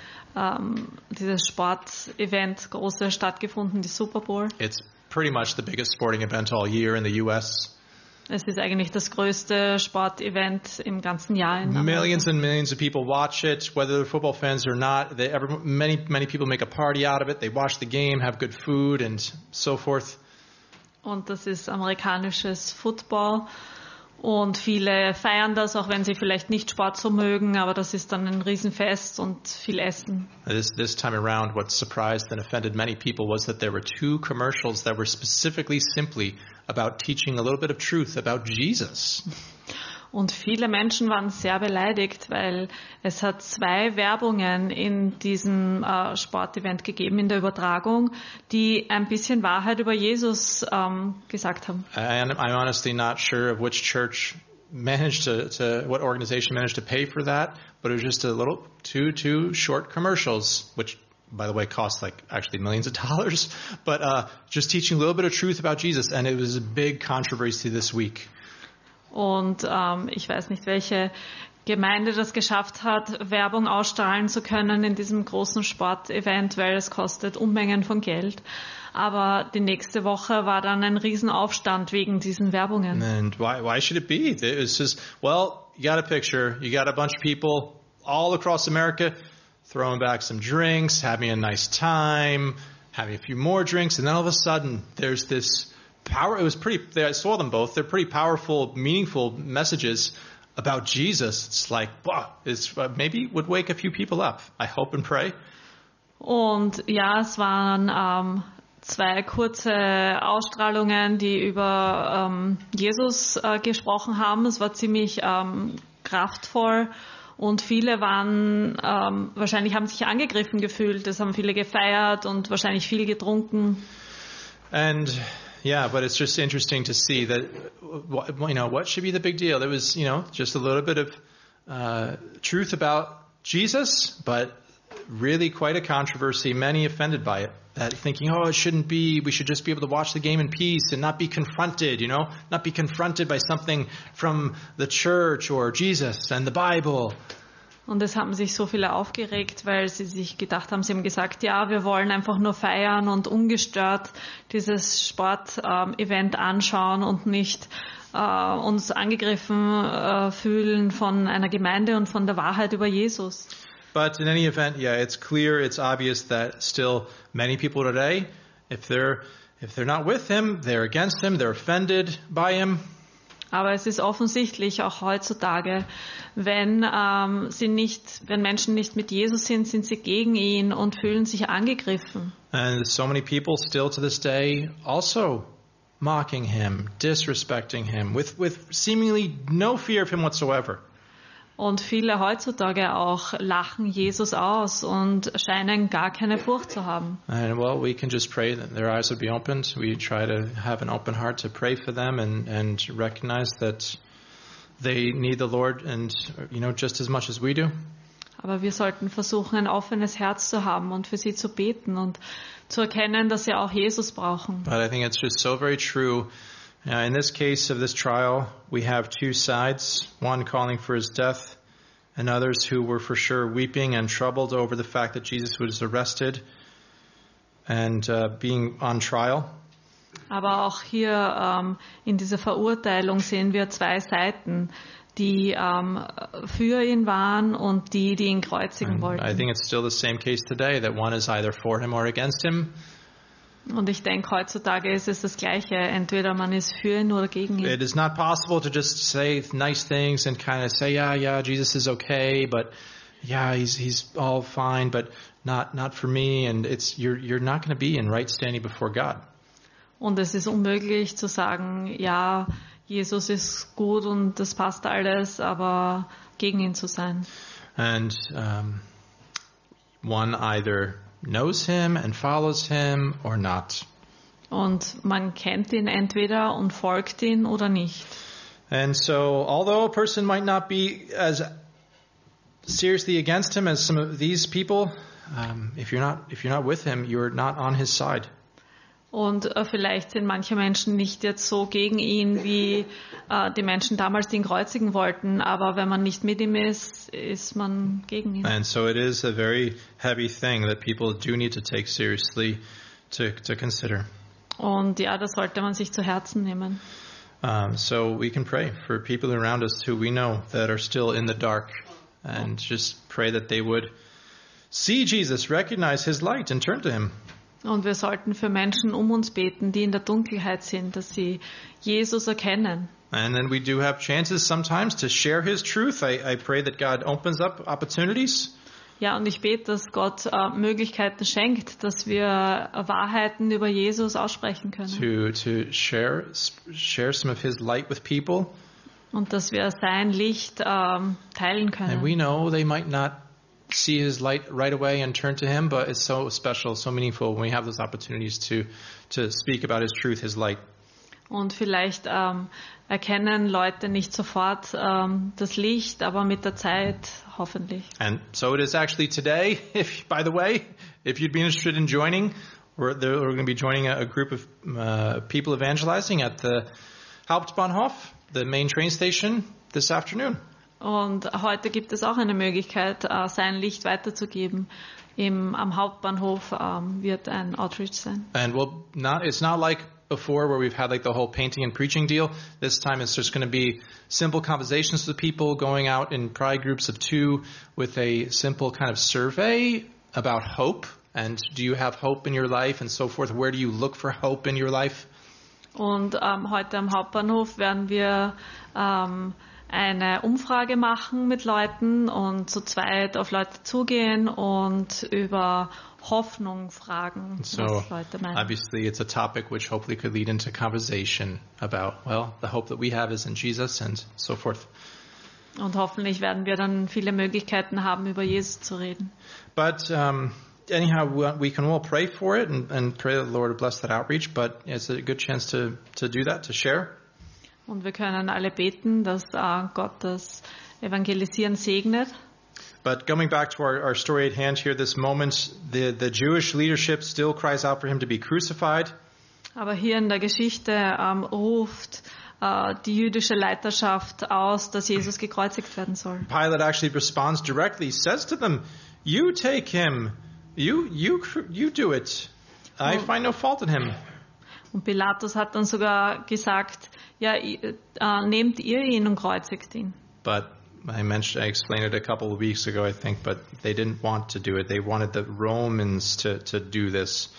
Speaker 2: Sportevent große stattgefunden, die Super Bowl.
Speaker 1: It's pretty much the biggest sporting event all year in the US.
Speaker 2: Es ist eigentlich das größte Sportevent im ganzen Jahr in Amerika.
Speaker 1: Millions and millions of people watch it, whether they're football fans or not. Many people make a party out of it. They watch the game, have good food and so forth.
Speaker 2: Und das ist amerikanisches Football. Und viele feiern das, auch wenn sie vielleicht nicht Sport so mögen, aber das ist dann ein Riesenfest und viel Essen.
Speaker 1: This time around, what surprised and offended many people was that there were 2 commercials that were specifically simply about teaching a little bit of truth about Jesus.
Speaker 2: Und viele Menschen waren sehr beleidigt, weil es hat 2 Werbungen in diesem Sportevent gegeben, in der Übertragung, die ein bisschen Wahrheit über Jesus gesagt haben.
Speaker 1: And I'm honestly not sure of which church managed what organization managed to pay for that, but it was just a little two short commercials, which by the way cost like actually millions of dollars, but just teaching a little bit of truth about Jesus, and it was a big controversy this week.
Speaker 2: Und ich weiß nicht, welche Gemeinde das geschafft hat, Werbung ausstrahlen zu können in diesem großen Sportevent, weil es kostet Unmengen von Geld. Aber die nächste Woche war dann ein Riesenaufstand wegen diesen Werbungen.
Speaker 1: And why should it be? It's just, well, you got a picture, you got a bunch of people all across America throwing back some drinks, having a nice time, having a few more drinks, and then all of a sudden there's this power. It was pretty. I saw them both. They're pretty powerful, meaningful messages about Jesus. It's like, wow, it's maybe would wake a few people up. I hope and pray.
Speaker 2: Und ja, es waren 2 kurze Ausstrahlungen, die über Jesus gesprochen haben. Es war ziemlich kraftvoll. Und viele waren, wahrscheinlich haben sich angegriffen gefühlt. Es haben viele gefeiert und wahrscheinlich viel getrunken.
Speaker 1: And yeah, but it's just interesting to see that, what should be the big deal? There was, just a little bit of truth about Jesus, but really quite a controversy. Many offended by it, that thinking, it shouldn't be. We should just be able to watch the game in peace and not be confronted, not be confronted by something from the church or Jesus and the Bible.
Speaker 2: Und es haben sich so viele aufgeregt, weil sie sich gedacht haben, sie haben gesagt, ja, wir wollen einfach nur feiern und ungestört dieses Sportevent anschauen und nicht uns angegriffen fühlen von einer Gemeinde und von der Wahrheit über Jesus.
Speaker 1: But in any event, yeah, it's clear, it's obvious that still many people today, if they're not with him, they're against him, they're offended by him.
Speaker 2: Aber es ist offensichtlich auch heutzutage, wenn Menschen nicht mit Jesus sind, sind sie gegen ihn und fühlen sich angegriffen.
Speaker 1: And so many people still to this day also mocking him, disrespecting him, with seemingly no fear of him whatsoever.
Speaker 2: Und viele heutzutage auch lachen Jesus aus und scheinen gar keine Furcht zu haben.
Speaker 1: And well, we can just pray that their eyes would be opened. We try to have an open heart to pray for them and recognize that they need the Lord and just as much as we do.
Speaker 2: Aber wir sollten versuchen, ein offenes Herz zu haben und für sie zu beten und zu erkennen, dass sie auch Jesus brauchen.
Speaker 1: But I think it's just so very true. In this case of this trial, we have two sides, one calling for his death, and others who were for sure weeping and troubled over the fact that Jesus was arrested and being on trial.
Speaker 2: Aber auch hier in dieser Verurteilung sehen wir zwei Seiten, die für ihn waren und die ihn kreuzigen
Speaker 1: And
Speaker 2: wollten.
Speaker 1: I think it's still the same case today, that one is either for him or against him.
Speaker 2: Und ich denke, heutzutage ist es das Gleiche. Entweder man ist für ihn oder gegen ihn.
Speaker 1: It is not possible to just say nice things and kind of say, yeah, Jesus is okay, but yeah, he's all fine, but not for me. And you're not going to be in right standing before God.
Speaker 2: Und es ist unmöglich zu sagen, ja, Jesus ist gut und das passt alles, aber gegen ihn zu sein.
Speaker 1: And one either knows him and follows him or not.
Speaker 2: Und man kennt ihn entweder und folgt ihn oder nicht.
Speaker 1: And so, although a person might not be as seriously against him as some of these people, if you're not with him, you're not on his side.
Speaker 2: Und vielleicht sind manche Menschen nicht jetzt so gegen ihn, wie die Menschen damals, die ihn kreuzigen wollten. Aber wenn man nicht mit ihm ist, ist man gegen ihn.
Speaker 1: And so it is a very heavy thing that people do need to take seriously to consider.
Speaker 2: Und ja, das sollte man sich zu Herzen nehmen.
Speaker 1: So we can pray for people around us who we know that are still in the dark, and just pray that they would see Jesus, recognize his light, and turn to him.
Speaker 2: Und wir sollten für Menschen um uns beten, die in der Dunkelheit sind, dass sie Jesus erkennen.
Speaker 1: And then we do have chances sometimes to share his truth. I pray that God opens up opportunities.
Speaker 2: Ja, und ich bete, dass Gott Möglichkeiten schenkt, dass wir Wahrheiten über Jesus aussprechen können.
Speaker 1: To share some of his light with people.
Speaker 2: Und dass wir sein Licht teilen
Speaker 1: And we
Speaker 2: können.
Speaker 1: know they might not see his light right away and turn to him, but it's so special, so meaningful when we have those opportunities to speak about his truth, his light.
Speaker 2: Und vielleicht erkennen Leute nicht sofort das Licht, aber mit der Zeit hoffentlich.
Speaker 1: And so it is actually today, by the way, if you'd be interested in joining, we're going to be joining a group of people evangelizing at the Hauptbahnhof, the main train station, this afternoon.
Speaker 2: Und heute gibt es auch eine Möglichkeit, sein Licht weiterzugeben. Am Hauptbahnhof wird ein Outreach sein.
Speaker 1: And it's not like before where we've had like the whole painting and preaching deal. This time it's just going to be simple conversations with people, going out in pride groups of 2 with a simple kind of survey about hope. And do you have hope in your life and so forth? Where do you look for hope in your life?
Speaker 2: Und heute am Hauptbahnhof werden wir eine Umfrage machen mit Leuten und zu zweit auf Leute zugehen und über Hoffnung fragen,
Speaker 1: So
Speaker 2: was Leute meinen.
Speaker 1: obviously it's a topic which hopefully could lead into conversation about, well, the hope that we have is in Jesus and so forth.
Speaker 2: Und hoffentlich werden wir dann viele Möglichkeiten haben, über Jesus zu reden.
Speaker 1: But anyhow, we can all pray for it and pray that the Lord would bless that outreach, but it's a good chance to do that, to share.
Speaker 2: Und wir können alle beten, dass Gott das Evangelisieren segnet.
Speaker 1: But coming back to our story at hand here, this moment, the Jewish leadership still cries out for him to be crucified.
Speaker 2: Aber hier in der Geschichte ruft die jüdische Leiterschaft aus, dass Jesus gekreuzigt werden soll.
Speaker 1: Pilate actually responds directly, says to them, "You take him, you do it. I find no fault in him."
Speaker 2: Und Pilatus hat dann sogar gesagt, ja, nehmt ihr ihn und kreuzigt ihn.
Speaker 1: But I explained it a couple of weeks ago, I think, but they didn't want to do it. They wanted the Romans to do this.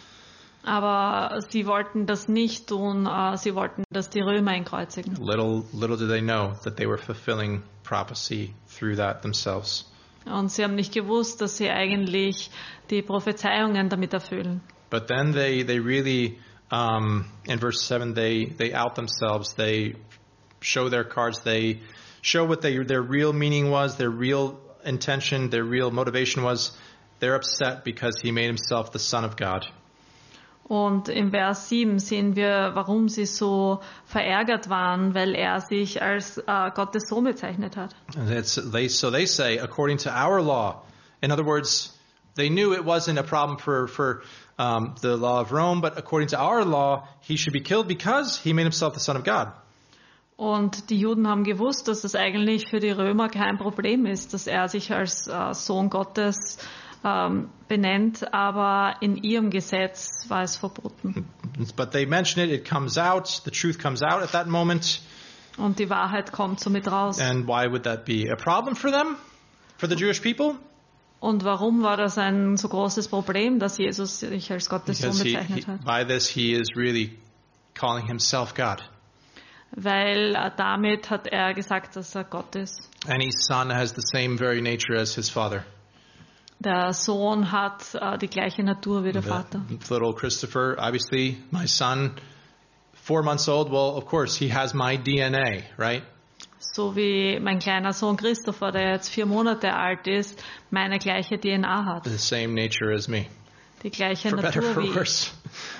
Speaker 2: Aber sie wollten das nicht tun, sie wollten, dass die Römer ihn kreuzigen.
Speaker 1: Little did they know that they were fulfilling prophecy through that themselves.
Speaker 2: Und sie haben nicht gewusst, dass sie eigentlich die Prophezeiungen damit erfüllen.
Speaker 1: But then they really, in verse 7, they out themselves. They show their cards. They show what their real meaning was, their real intention, their real motivation was. They're upset because he made himself the Son of God.
Speaker 2: Und im Vers 7 sehen wir, warum sie so verärgert waren, weil er sich als Gottes Sohn bezeichnet hat.
Speaker 1: So they say, according to our law. In other words, they knew it wasn't a problem for the law of Rome, but according to our law, he should be killed because he made himself the Son of God.
Speaker 2: Und die Juden haben gewusst, dass es eigentlich für die Römer kein Problem ist, dass er sich als Sohn Gottes benennt, aber in ihrem Gesetz war es verboten.
Speaker 1: But they mention it, it comes out, the truth comes out at that moment.
Speaker 2: Und die Wahrheit kommt somit raus.
Speaker 1: And why would that be a problem for them, for the Jewish people?
Speaker 2: Und warum war das ein so großes Problem, dass Jesus sich als Gottes Sohn
Speaker 1: Because
Speaker 2: bezeichnet hat?
Speaker 1: by this he is really calling himself God.
Speaker 2: Weil damit hat er gesagt, dass er Gott ist.
Speaker 1: And his son has the same very nature as his father.
Speaker 2: Der Sohn hat die gleiche Natur wie der Vater.
Speaker 1: Little Christopher, obviously, my son, 4 months old, well, of course, he has my DNA, right?
Speaker 2: So wie mein kleiner Sohn Christopher, der jetzt 4 Monate alt ist, meine gleiche DNA hat.
Speaker 1: The same nature as me.
Speaker 2: Die gleiche
Speaker 1: For better,
Speaker 2: Natur
Speaker 1: for
Speaker 2: wie ich.
Speaker 1: worse.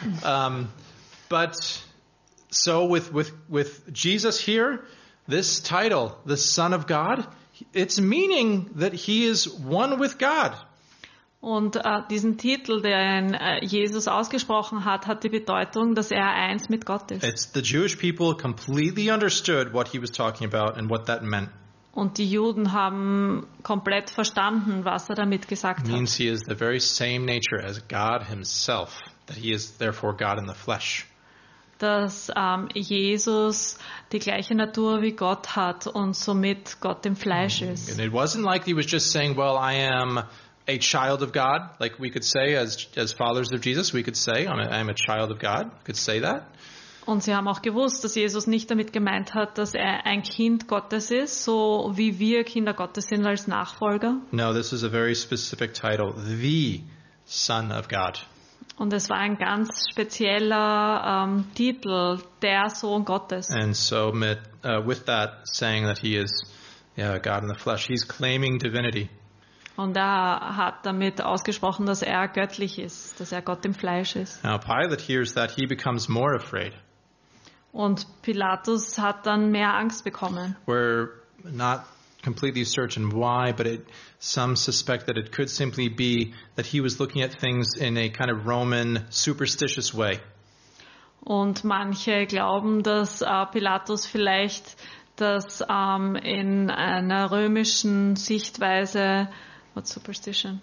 Speaker 1: But so with Jesus here, this title, the Son of God, it's meaning that he is one with God.
Speaker 2: Und diesen Titel, den Jesus ausgesprochen hat, hat die Bedeutung, dass er eins mit Gott ist.
Speaker 1: It's the Jewish people completely understood what he was talking about and what that meant.
Speaker 2: Und die Juden haben komplett verstanden, was er damit gesagt
Speaker 1: It
Speaker 2: hat.
Speaker 1: means he is the very same nature as God himself, that he is therefore God in the flesh.
Speaker 2: Dass Jesus die gleiche Natur wie Gott hat und somit Gott im Fleisch ist.
Speaker 1: And it wasn't like he was just saying, well, I am a child of God, like we could say as followers of Jesus, we could say, I'm a child of God, we could say that.
Speaker 2: Und sie haben auch gewusst, dass Jesus nicht damit gemeint hat, dass er ein Kind Gottes ist, so wie wir Kinder Gottes sind als Nachfolger.
Speaker 1: No, this is a very specific title, the Son of God.
Speaker 2: Und es war ein ganz spezieller Titel, der Sohn Gottes.
Speaker 1: And so with that saying that he is God in the flesh, he's claiming divinity.
Speaker 2: Und er hat damit ausgesprochen, dass er göttlich ist, dass er Gott im Fleisch ist.
Speaker 1: Now Pilate hears that, he becomes more afraid.
Speaker 2: Und Pilatus hat dann mehr Angst bekommen.
Speaker 1: We're not completely certain why, but some suspect that it could simply be that he was looking at things in a kind of Roman superstitious way.
Speaker 2: Und manche glauben, dass Pilatus vielleicht das in einer römischen Sichtweise, what's superstition?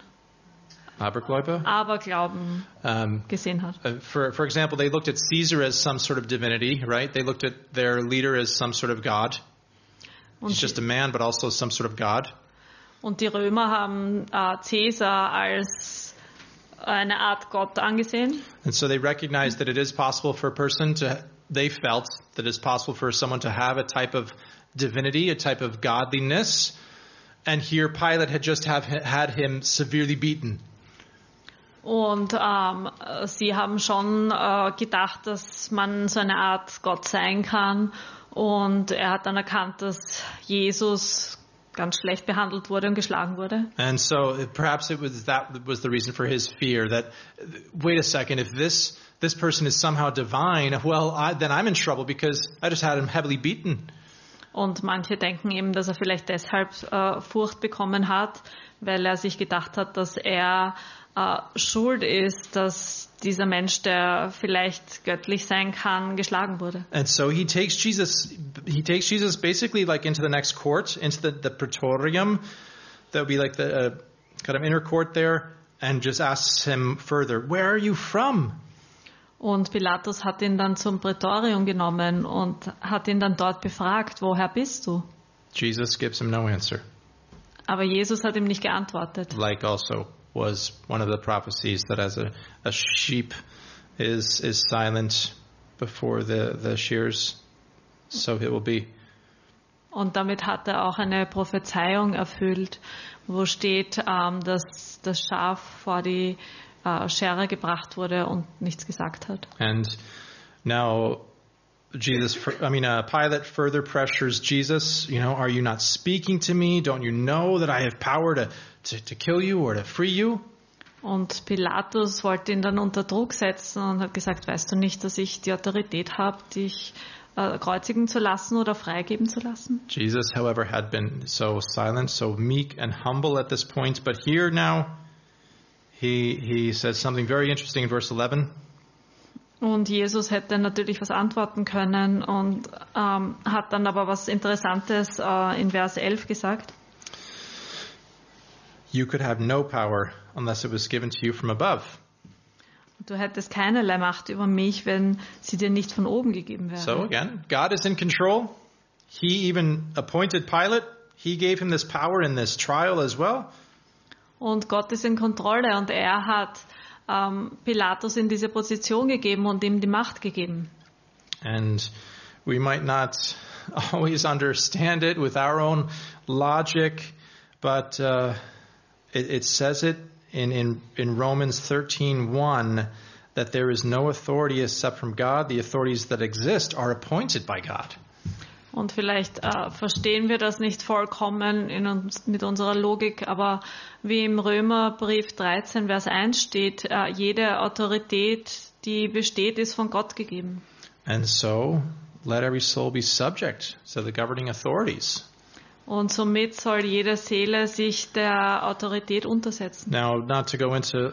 Speaker 2: Aberglauben gesehen hat.
Speaker 1: For example, they looked at Caesar as some sort of divinity, right? They looked at their leader as some sort of god. He's just a man, but also some sort of god.
Speaker 2: Und die Römer haben Caesar als eine Art Gott angesehen.
Speaker 1: And so they recognized that it is possible for a person they felt that it's possible for someone to have a type of divinity, a type of godliness. And here Pilate had just had him severely beaten.
Speaker 2: Und sie haben schon gedacht, dass man so eine Art Gott sein kann. Und er hat dann erkannt, dass Jesus ganz schlecht behandelt wurde und geschlagen wurde.
Speaker 1: And so perhaps that was the reason for his fear, that, wait a second, if this person is somehow divine, well, then I'm in trouble because I just had him heavily beaten.
Speaker 2: Und manche denken eben, dass er vielleicht deshalb Furcht bekommen hat, weil er sich gedacht hat, dass er schuld ist, dass dieser Mensch, der vielleicht göttlich sein kann, geschlagen wurde.
Speaker 1: And so he takes Jesus basically like into the next court, into the praetorium. That would be like the kind of inner court there, and just asks him further, where are you from?
Speaker 2: Und Pilatus hat ihn dann zum Prätorium genommen und hat ihn dann dort befragt, woher bist du?
Speaker 1: Jesus gives him no answer.
Speaker 2: Aber Jesus hat ihm nicht geantwortet.
Speaker 1: Like also was one of the prophecies that as a sheep is silent before the shears, so it will be.
Speaker 2: Und damit hat er auch eine Prophezeiung erfüllt, wo steht, dass das Schaf vor die Schere gebracht wurde und nichts gesagt hat.
Speaker 1: And now Pilate further pressures Jesus, are you not speaking to me? Don't you know that I have power to kill you or to free you?
Speaker 2: Und Pilatus wollte ihn dann unter Druck setzen und hat gesagt, weißt du nicht, dass ich die Autorität habe, dich kreuzigen zu lassen oder freigeben zu lassen?
Speaker 1: Jesus, however, had been so silent, so meek and humble at this point. But here now, he says something very interesting in verse 11.
Speaker 2: Und Jesus hätte natürlich was antworten können und hat dann aber was Interessantes in Vers 11 gesagt.
Speaker 1: You could have no power unless it was given to you from above.
Speaker 2: Du hättest keinerlei Macht über mich, wenn sie dir nicht von oben gegeben wäre.
Speaker 1: So again, God is in control. He even appointed Pilate. He gave him this power in this trial as well.
Speaker 2: Und Gott ist in Kontrolle und er hat Pilatus in diese Position gegeben und ihm die Macht gegeben.
Speaker 1: And we might not always understand it with our own logic, but it says it in Romans 13:1 that there is no authority except from God. The authorities that exist are appointed by God.
Speaker 2: Und vielleicht verstehen wir das nicht vollkommen mit unserer Logik, aber wie im Römerbrief 13, Vers 1 steht, jede Autorität, die besteht, ist von Gott gegeben.
Speaker 1: And so, let every soul be subject to the governing authorities.
Speaker 2: Und somit soll jede Seele sich der Autorität untersetzen.
Speaker 1: Now, not to go into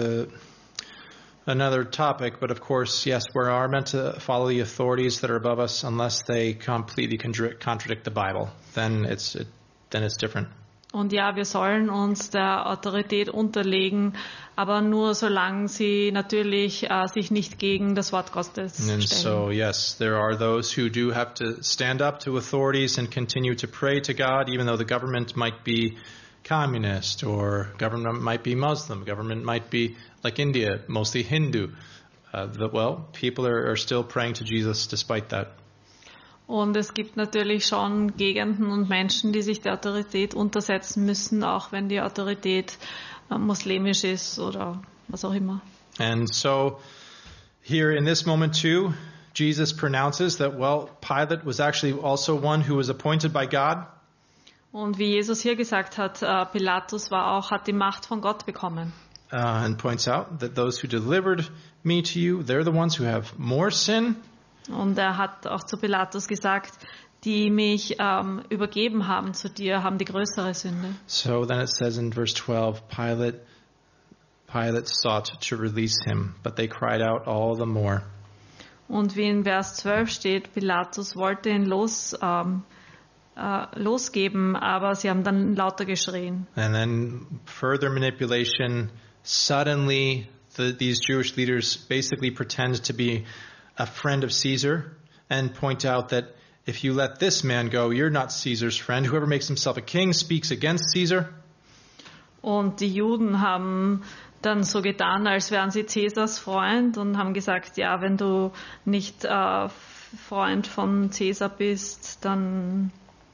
Speaker 1: another topic, but of course, yes, we are meant to follow the authorities that are above us unless they completely contradict the Bible. Then it's different.
Speaker 2: Und ja, wir sollen uns der Autorität unterlegen, aber nur solange sie natürlich sich nicht gegen das Wort Gottes
Speaker 1: And
Speaker 2: stellen.
Speaker 1: so, yes, there are those who do have to stand up to authorities and continue to pray to God, even though the government might be communist or government might be Muslim, government might be like India, mostly Hindu. People are still praying to Jesus despite that.
Speaker 2: Und es gibt natürlich schon Gegenden und Menschen, die sich der Autorität untersetzen müssen, auch wenn die Autorität muslimisch ist oder was auch immer.
Speaker 1: And so here in this moment too, Jesus pronounces that, Pilate was actually also one who was appointed by God.
Speaker 2: Und wie Jesus hier gesagt hat, Pilatus hat die Macht von Gott bekommen.
Speaker 1: And points out that those who delivered me to you, they're the ones who have more sin.
Speaker 2: Und er hat auch zu Pilatus gesagt, die mich übergeben haben zu dir, haben die größere Sünde.
Speaker 1: So then it says in verse 12, Pilate sought to release him, but they cried out all the more.
Speaker 2: Und wie in Vers 12 steht, Pilatus wollte ihn losgeben, aber sie haben dann lauter geschrien.
Speaker 1: And then further manipulation, suddenly these Jewish leaders basically pretend to be a friend of Caesar and point out that if you let this man go, you're not Caesar's friend. Whoever makes himself a king speaks against Caesar.
Speaker 2: Und die Juden haben dann so getan, als wären sie Cäsars Freund und haben gesagt, ja, wenn du nicht Freund von Cäsar bist, dann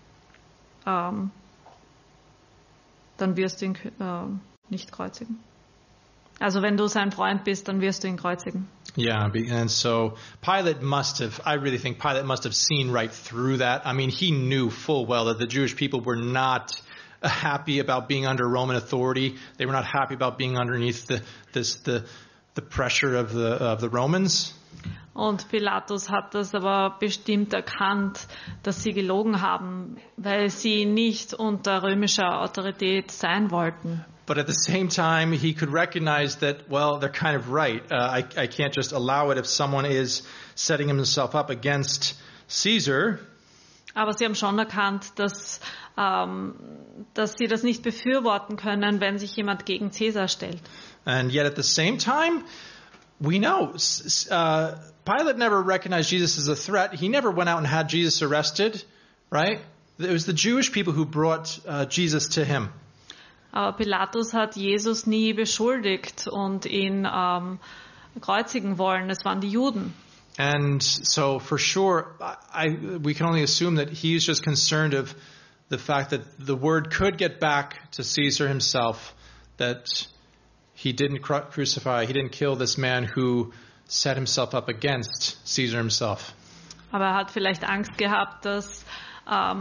Speaker 2: wirst du ihn nicht kreuzigen. Also wenn du sein Freund bist, dann wirst du ihn kreuzigen.
Speaker 1: Yeah, and so I really think Pilate must have seen right through that. I mean, he knew full well that the Jewish people were not happy about being under Roman authority. They were not happy about being underneath the pressure of the Romans.
Speaker 2: Und Pilatus hat das aber bestimmt erkannt, dass sie gelogen haben, weil sie nicht unter römischer Autorität sein wollten.
Speaker 1: But at the same time, he could recognize that, they're kind of right. I can't just allow it if someone is setting himself up against Caesar.
Speaker 2: Aber sie haben schon erkannt, dass sie das nicht befürworten können, wenn sich jemand gegen Caesar stellt.
Speaker 1: And yet at the same time, we know Pilate never recognized Jesus as a threat. He never went out and had Jesus arrested, right? It was the Jewish people who brought Jesus to him.
Speaker 2: Aber Pilatus hat Jesus nie beschuldigt und ihn kreuzigen wollen. Es waren die Juden.
Speaker 1: And so for sure, we can only assume that he's just concerned of the fact that the word could get back to Caesar himself, that he didn't crucify, he didn't kill this man who set himself up against Caesar himself.
Speaker 2: Aber er hat vielleicht Angst gehabt, dass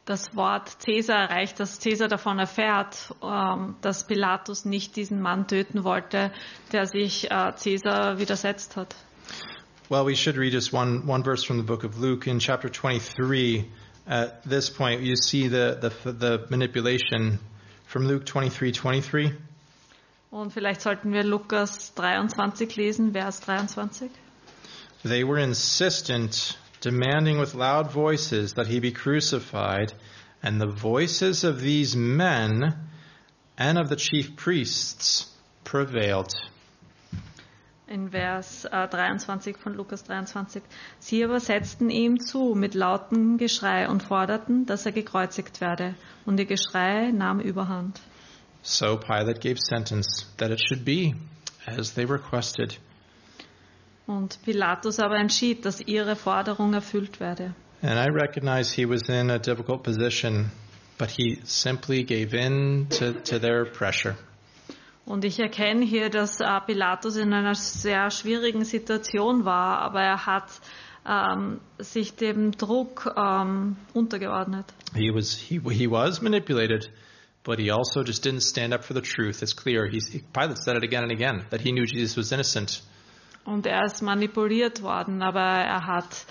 Speaker 2: das Wort Cäsar erreicht, dass Cäsar davon erfährt, dass Pilatus nicht diesen Mann töten wollte, der sich Cäsar widersetzt hat.
Speaker 1: Well, we should read just one verse from the book of Luke in chapter 23. At this point, you see the manipulation from Luke 23:23.
Speaker 2: Und vielleicht sollten wir Lukas 23 lesen, Vers 23.
Speaker 1: They were insistent, demanding with loud voices that he be crucified, and the voices of these men and of the chief priests prevailed.
Speaker 2: In Vers 23 von Lukas 23. Sie aber setzten ihm zu mit lautem Geschrei und forderten, dass er gekreuzigt werde. Und ihr Geschrei nahm Überhand.
Speaker 1: So Pilate gave sentence that it should be as they requested.
Speaker 2: Und Pilatus aber entschied, dass ihre Forderung erfüllt werde.
Speaker 1: And I recognize he was in a difficult position, but he simply gave in to their pressure.
Speaker 2: Und ich erkenne hier, dass Pilatus in einer sehr schwierigen Situation war, aber er hat sich dem Druck untergeordnet.
Speaker 1: He was manipulated, but he also just didn't stand up for the truth. It's clear. Pilate said it again and again, that he knew Jesus was innocent.
Speaker 2: Und er ist manipuliert worden, aber er hat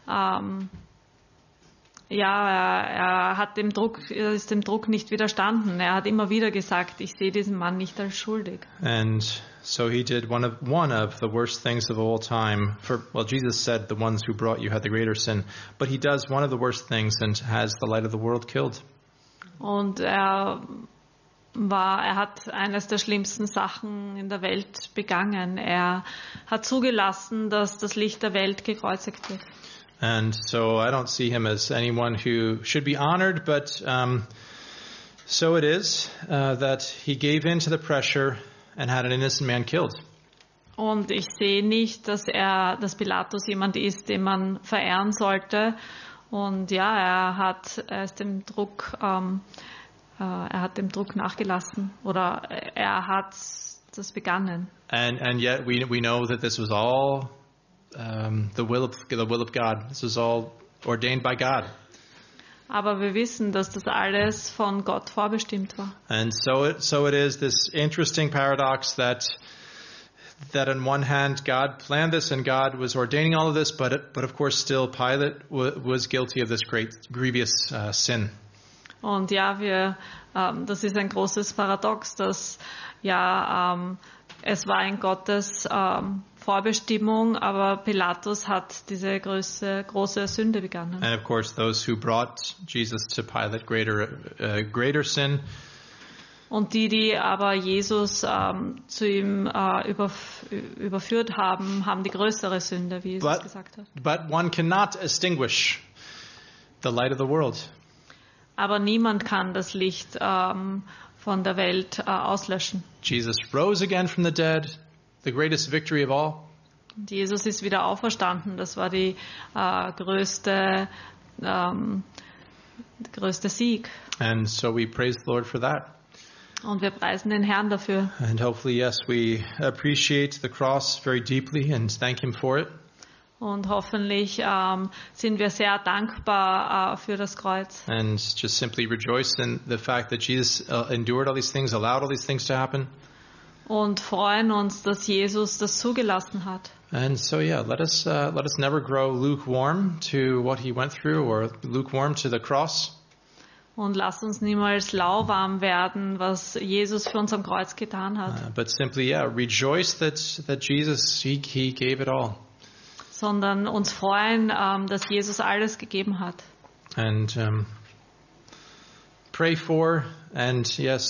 Speaker 2: er hat dem Druck nicht widerstanden. Er hat immer wieder gesagt, ich sehe diesen Mann nicht als schuldig.
Speaker 1: And so he did one of the worst things of all time. Jesus said the ones who brought you had the greater sin, but he does one of the worst things and has the light of the world killed.
Speaker 2: Und er hat eines der schlimmsten Sachen in der Welt begangen. Er hat zugelassen, dass das Licht der Welt gekreuzigt wird.
Speaker 1: And so I don't see him as anyone who should be honored, but so it is that he gave in to the pressure and had an innocent man killed.
Speaker 2: Und ich sehe nicht, dass Pilatus jemand ist, den man verehren sollte. Und ja, er hat dem Druck nachgelassen oder er hat das begangen.
Speaker 1: And yet we know that this was all the will of God. This was all ordained by God.
Speaker 2: Aber wir wissen, dass das alles von Gott vorbestimmt war.
Speaker 1: And so it is this interesting paradox that on one hand God planned this and God was ordaining all of this, but of course still Pilate was guilty of this great grievous sin.
Speaker 2: Und ja, das ist ein großes Paradox, dass es war in Gottes Vorbestimmung, aber Pilatus hat diese große Sünde begangen.
Speaker 1: And of course, those who brought Jesus to Pilate, greater sin.
Speaker 2: Und die aber Jesus zu ihm überführt haben die größere Sünde, wie Jesus gesagt hat.
Speaker 1: But one cannot extinguish the light of the world.
Speaker 2: Aber niemand kann das Licht von der Welt auslöschen.
Speaker 1: Jesus rose again from the dead, the greatest victory of all.
Speaker 2: Und Jesus ist wieder auferstanden. Das war die größte Sieg.
Speaker 1: And so we praise the Lord for that.
Speaker 2: Und wir preisen den Herrn dafür.
Speaker 1: And hopefully, yes, we appreciate the cross very deeply and thank Him for it.
Speaker 2: Und hoffentlich sind wir sehr dankbar für das Kreuz.
Speaker 1: And just simply rejoice in the fact that Jesus endured all these things, allowed all these things to happen.
Speaker 2: Und freuen uns, dass Jesus das zugelassen hat.
Speaker 1: And so, let us never grow lukewarm to what He went through or lukewarm to the cross.
Speaker 2: Und lasst uns niemals lauwarm werden, was Jesus für uns am Kreuz getan hat.
Speaker 1: But simply, rejoice that Jesus, He gave it all.
Speaker 2: Sondern uns freuen, dass Jesus alles gegeben hat.
Speaker 1: And pray for and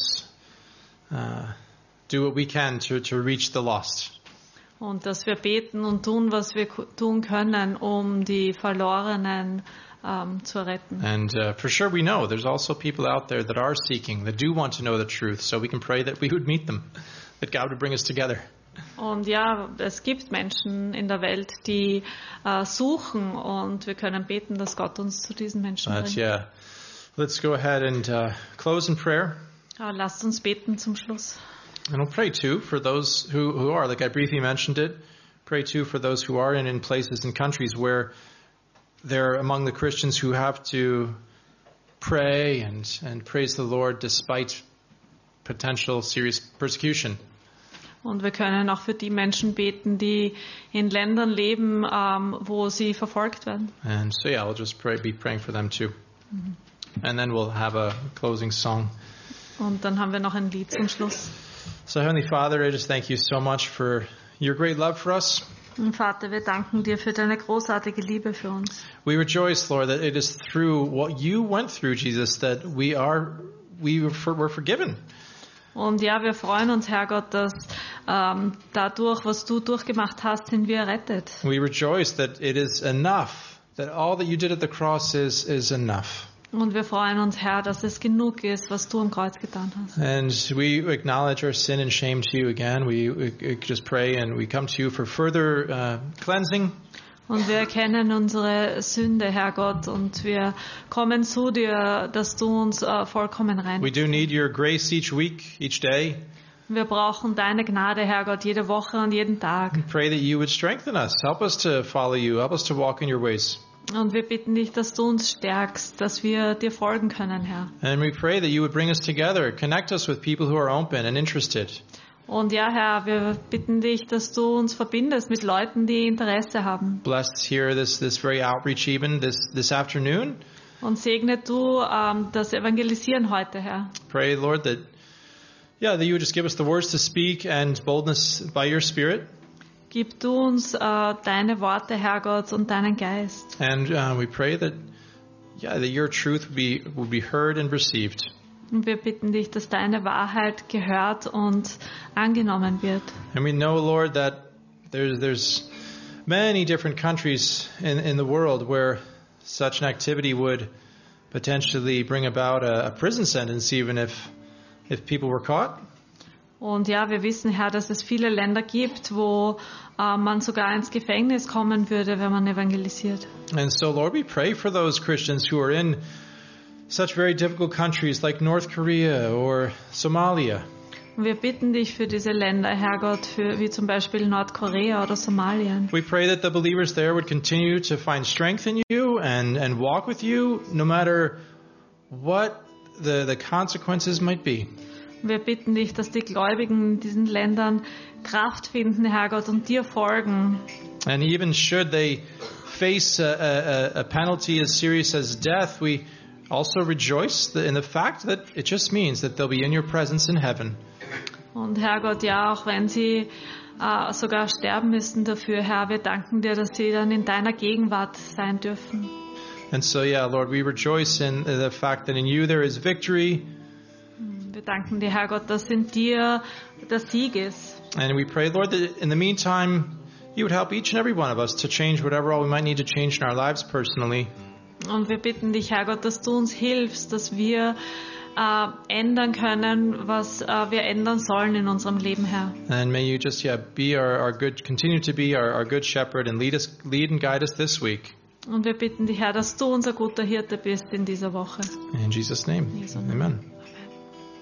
Speaker 1: do what we can to reach the lost.
Speaker 2: Und dass wir beten und tun, was wir tun können, um die Verlorenen zu retten.
Speaker 1: And for sure we know there's also people out there that are seeking, that do want to know the truth, so we can pray that we would meet them, that God would bring us together.
Speaker 2: Und ja, es gibt Menschen in der Welt, die suchen, und wir können beten, dass Gott uns zu diesen Menschen bringt.
Speaker 1: Let's go ahead and close in prayer.
Speaker 2: Lasst uns beten zum Schluss.
Speaker 1: And we'll pray too for those who are, like I briefly mentioned it, pray too for those who are in places and countries where they're among the Christians who have to pray and praise the Lord despite potential serious persecution.
Speaker 2: Und wir können auch für die Menschen beten, die in Ländern leben, wo sie verfolgt werden.
Speaker 1: And so yeah, we'll just be praying for them too. And then we'll have a closing song.
Speaker 2: Und dann haben wir noch ein Lied zum Schluss.
Speaker 1: So Heavenly Father, I just thank you so much for your great love for us.
Speaker 2: Und Vater, wir danken dir für deine großartige Liebe für uns.
Speaker 1: We rejoice, Lord, that it is through what you went through, Jesus, that we're forgiven.
Speaker 2: Und ja, wir freuen uns, Herrgott, dass dadurch, was du durchgemacht hast, sind wir errettet.
Speaker 1: We rejoice that it is enough, that all that you did at the cross is enough.
Speaker 2: Und wir freuen uns, Herr, dass es genug ist, was du am Kreuz getan hast.
Speaker 1: And we acknowledge our sin and shame to you again. We just pray and we come to you for further cleansing.
Speaker 2: Und wir erkennen unsere Sünde, Herrgott, und wir kommen zu dir, dass du uns vollkommen
Speaker 1: We
Speaker 2: reinigst.
Speaker 1: do need your grace each week, each day.
Speaker 2: Wir brauchen deine Gnade, Herrgott, jede Woche und jeden Tag.
Speaker 1: Pray that you would strengthen us. Help us to follow you. Help us to walk in your ways.
Speaker 2: Und wir bitten dich, dass du uns stärkst, dass wir dir folgen können, Herr.
Speaker 1: And we pray that you would bring us together, connect us with people who are open and interested.
Speaker 2: Und ja, Herr, wir bitten dich, dass du uns verbindest mit Leuten, die Interesse haben.
Speaker 1: Bless here this very outreach even this afternoon.
Speaker 2: Und segne du das Evangelisieren heute, Herr.
Speaker 1: Pray, Lord, that you would just give us the words to speak and boldness by your Spirit.
Speaker 2: Gib du uns deine Worte, Herrgott, und deinen Geist.
Speaker 1: And we pray that your truth would be heard and received.
Speaker 2: Und wir bitten dich, dass deine Wahrheit gehört und angenommen wird.
Speaker 1: And we know, Lord, that there's many different countries in the world where such an activity would potentially bring about a prison sentence, even if people were caught.
Speaker 2: Und ja, wir wissen, Herr, dass es viele Länder gibt, wo man sogar ins Gefängnis kommen würde, wenn man evangelisiert.
Speaker 1: And so, Lord, we pray for those Christians who are in such very difficult countries like North Korea or Somalia.
Speaker 2: Und wir bitten dich für diese Länder, Herrgott, wie zum Beispiel Nordkorea oder Somalien.
Speaker 1: We pray that the believers there would continue to find strength in you and walk with you no matter what the consequences might be.
Speaker 2: Wir bitten dich, dass die Gläubigen in diesen Ländern Kraft finden, Herrgott, und dir folgen.
Speaker 1: And even should they face a penalty as serious as death, we also rejoice in the fact that it just means that they'll be in your presence in heaven.
Speaker 2: Und Herrgott, ja, auch wenn sie sogar sterben müssten dafür, Herr, wir danken dir, dass sie dann in deiner Gegenwart sein dürfen.
Speaker 1: And so, Lord, we rejoice in the fact that in you there is victory.
Speaker 2: Wir danken dir, Herrgott, dass in dir der Sieg ist.
Speaker 1: And we pray, Lord, that in the meantime, you would help each and every one of us to change whatever all we might need to change in our lives personally.
Speaker 2: Und wir bitten dich, Herrgott, dass du uns hilfst, dass wir ändern können, was wir ändern sollen in unserem Leben, Herr.
Speaker 1: And may you just be continue to be our good shepherd and lead and guide us this week.
Speaker 2: Und wir bitten dich, Herr, dass du unser guter Hirte bist in dieser Woche.
Speaker 1: In Jesus' name,
Speaker 2: In Jesu Namen.
Speaker 1: amen.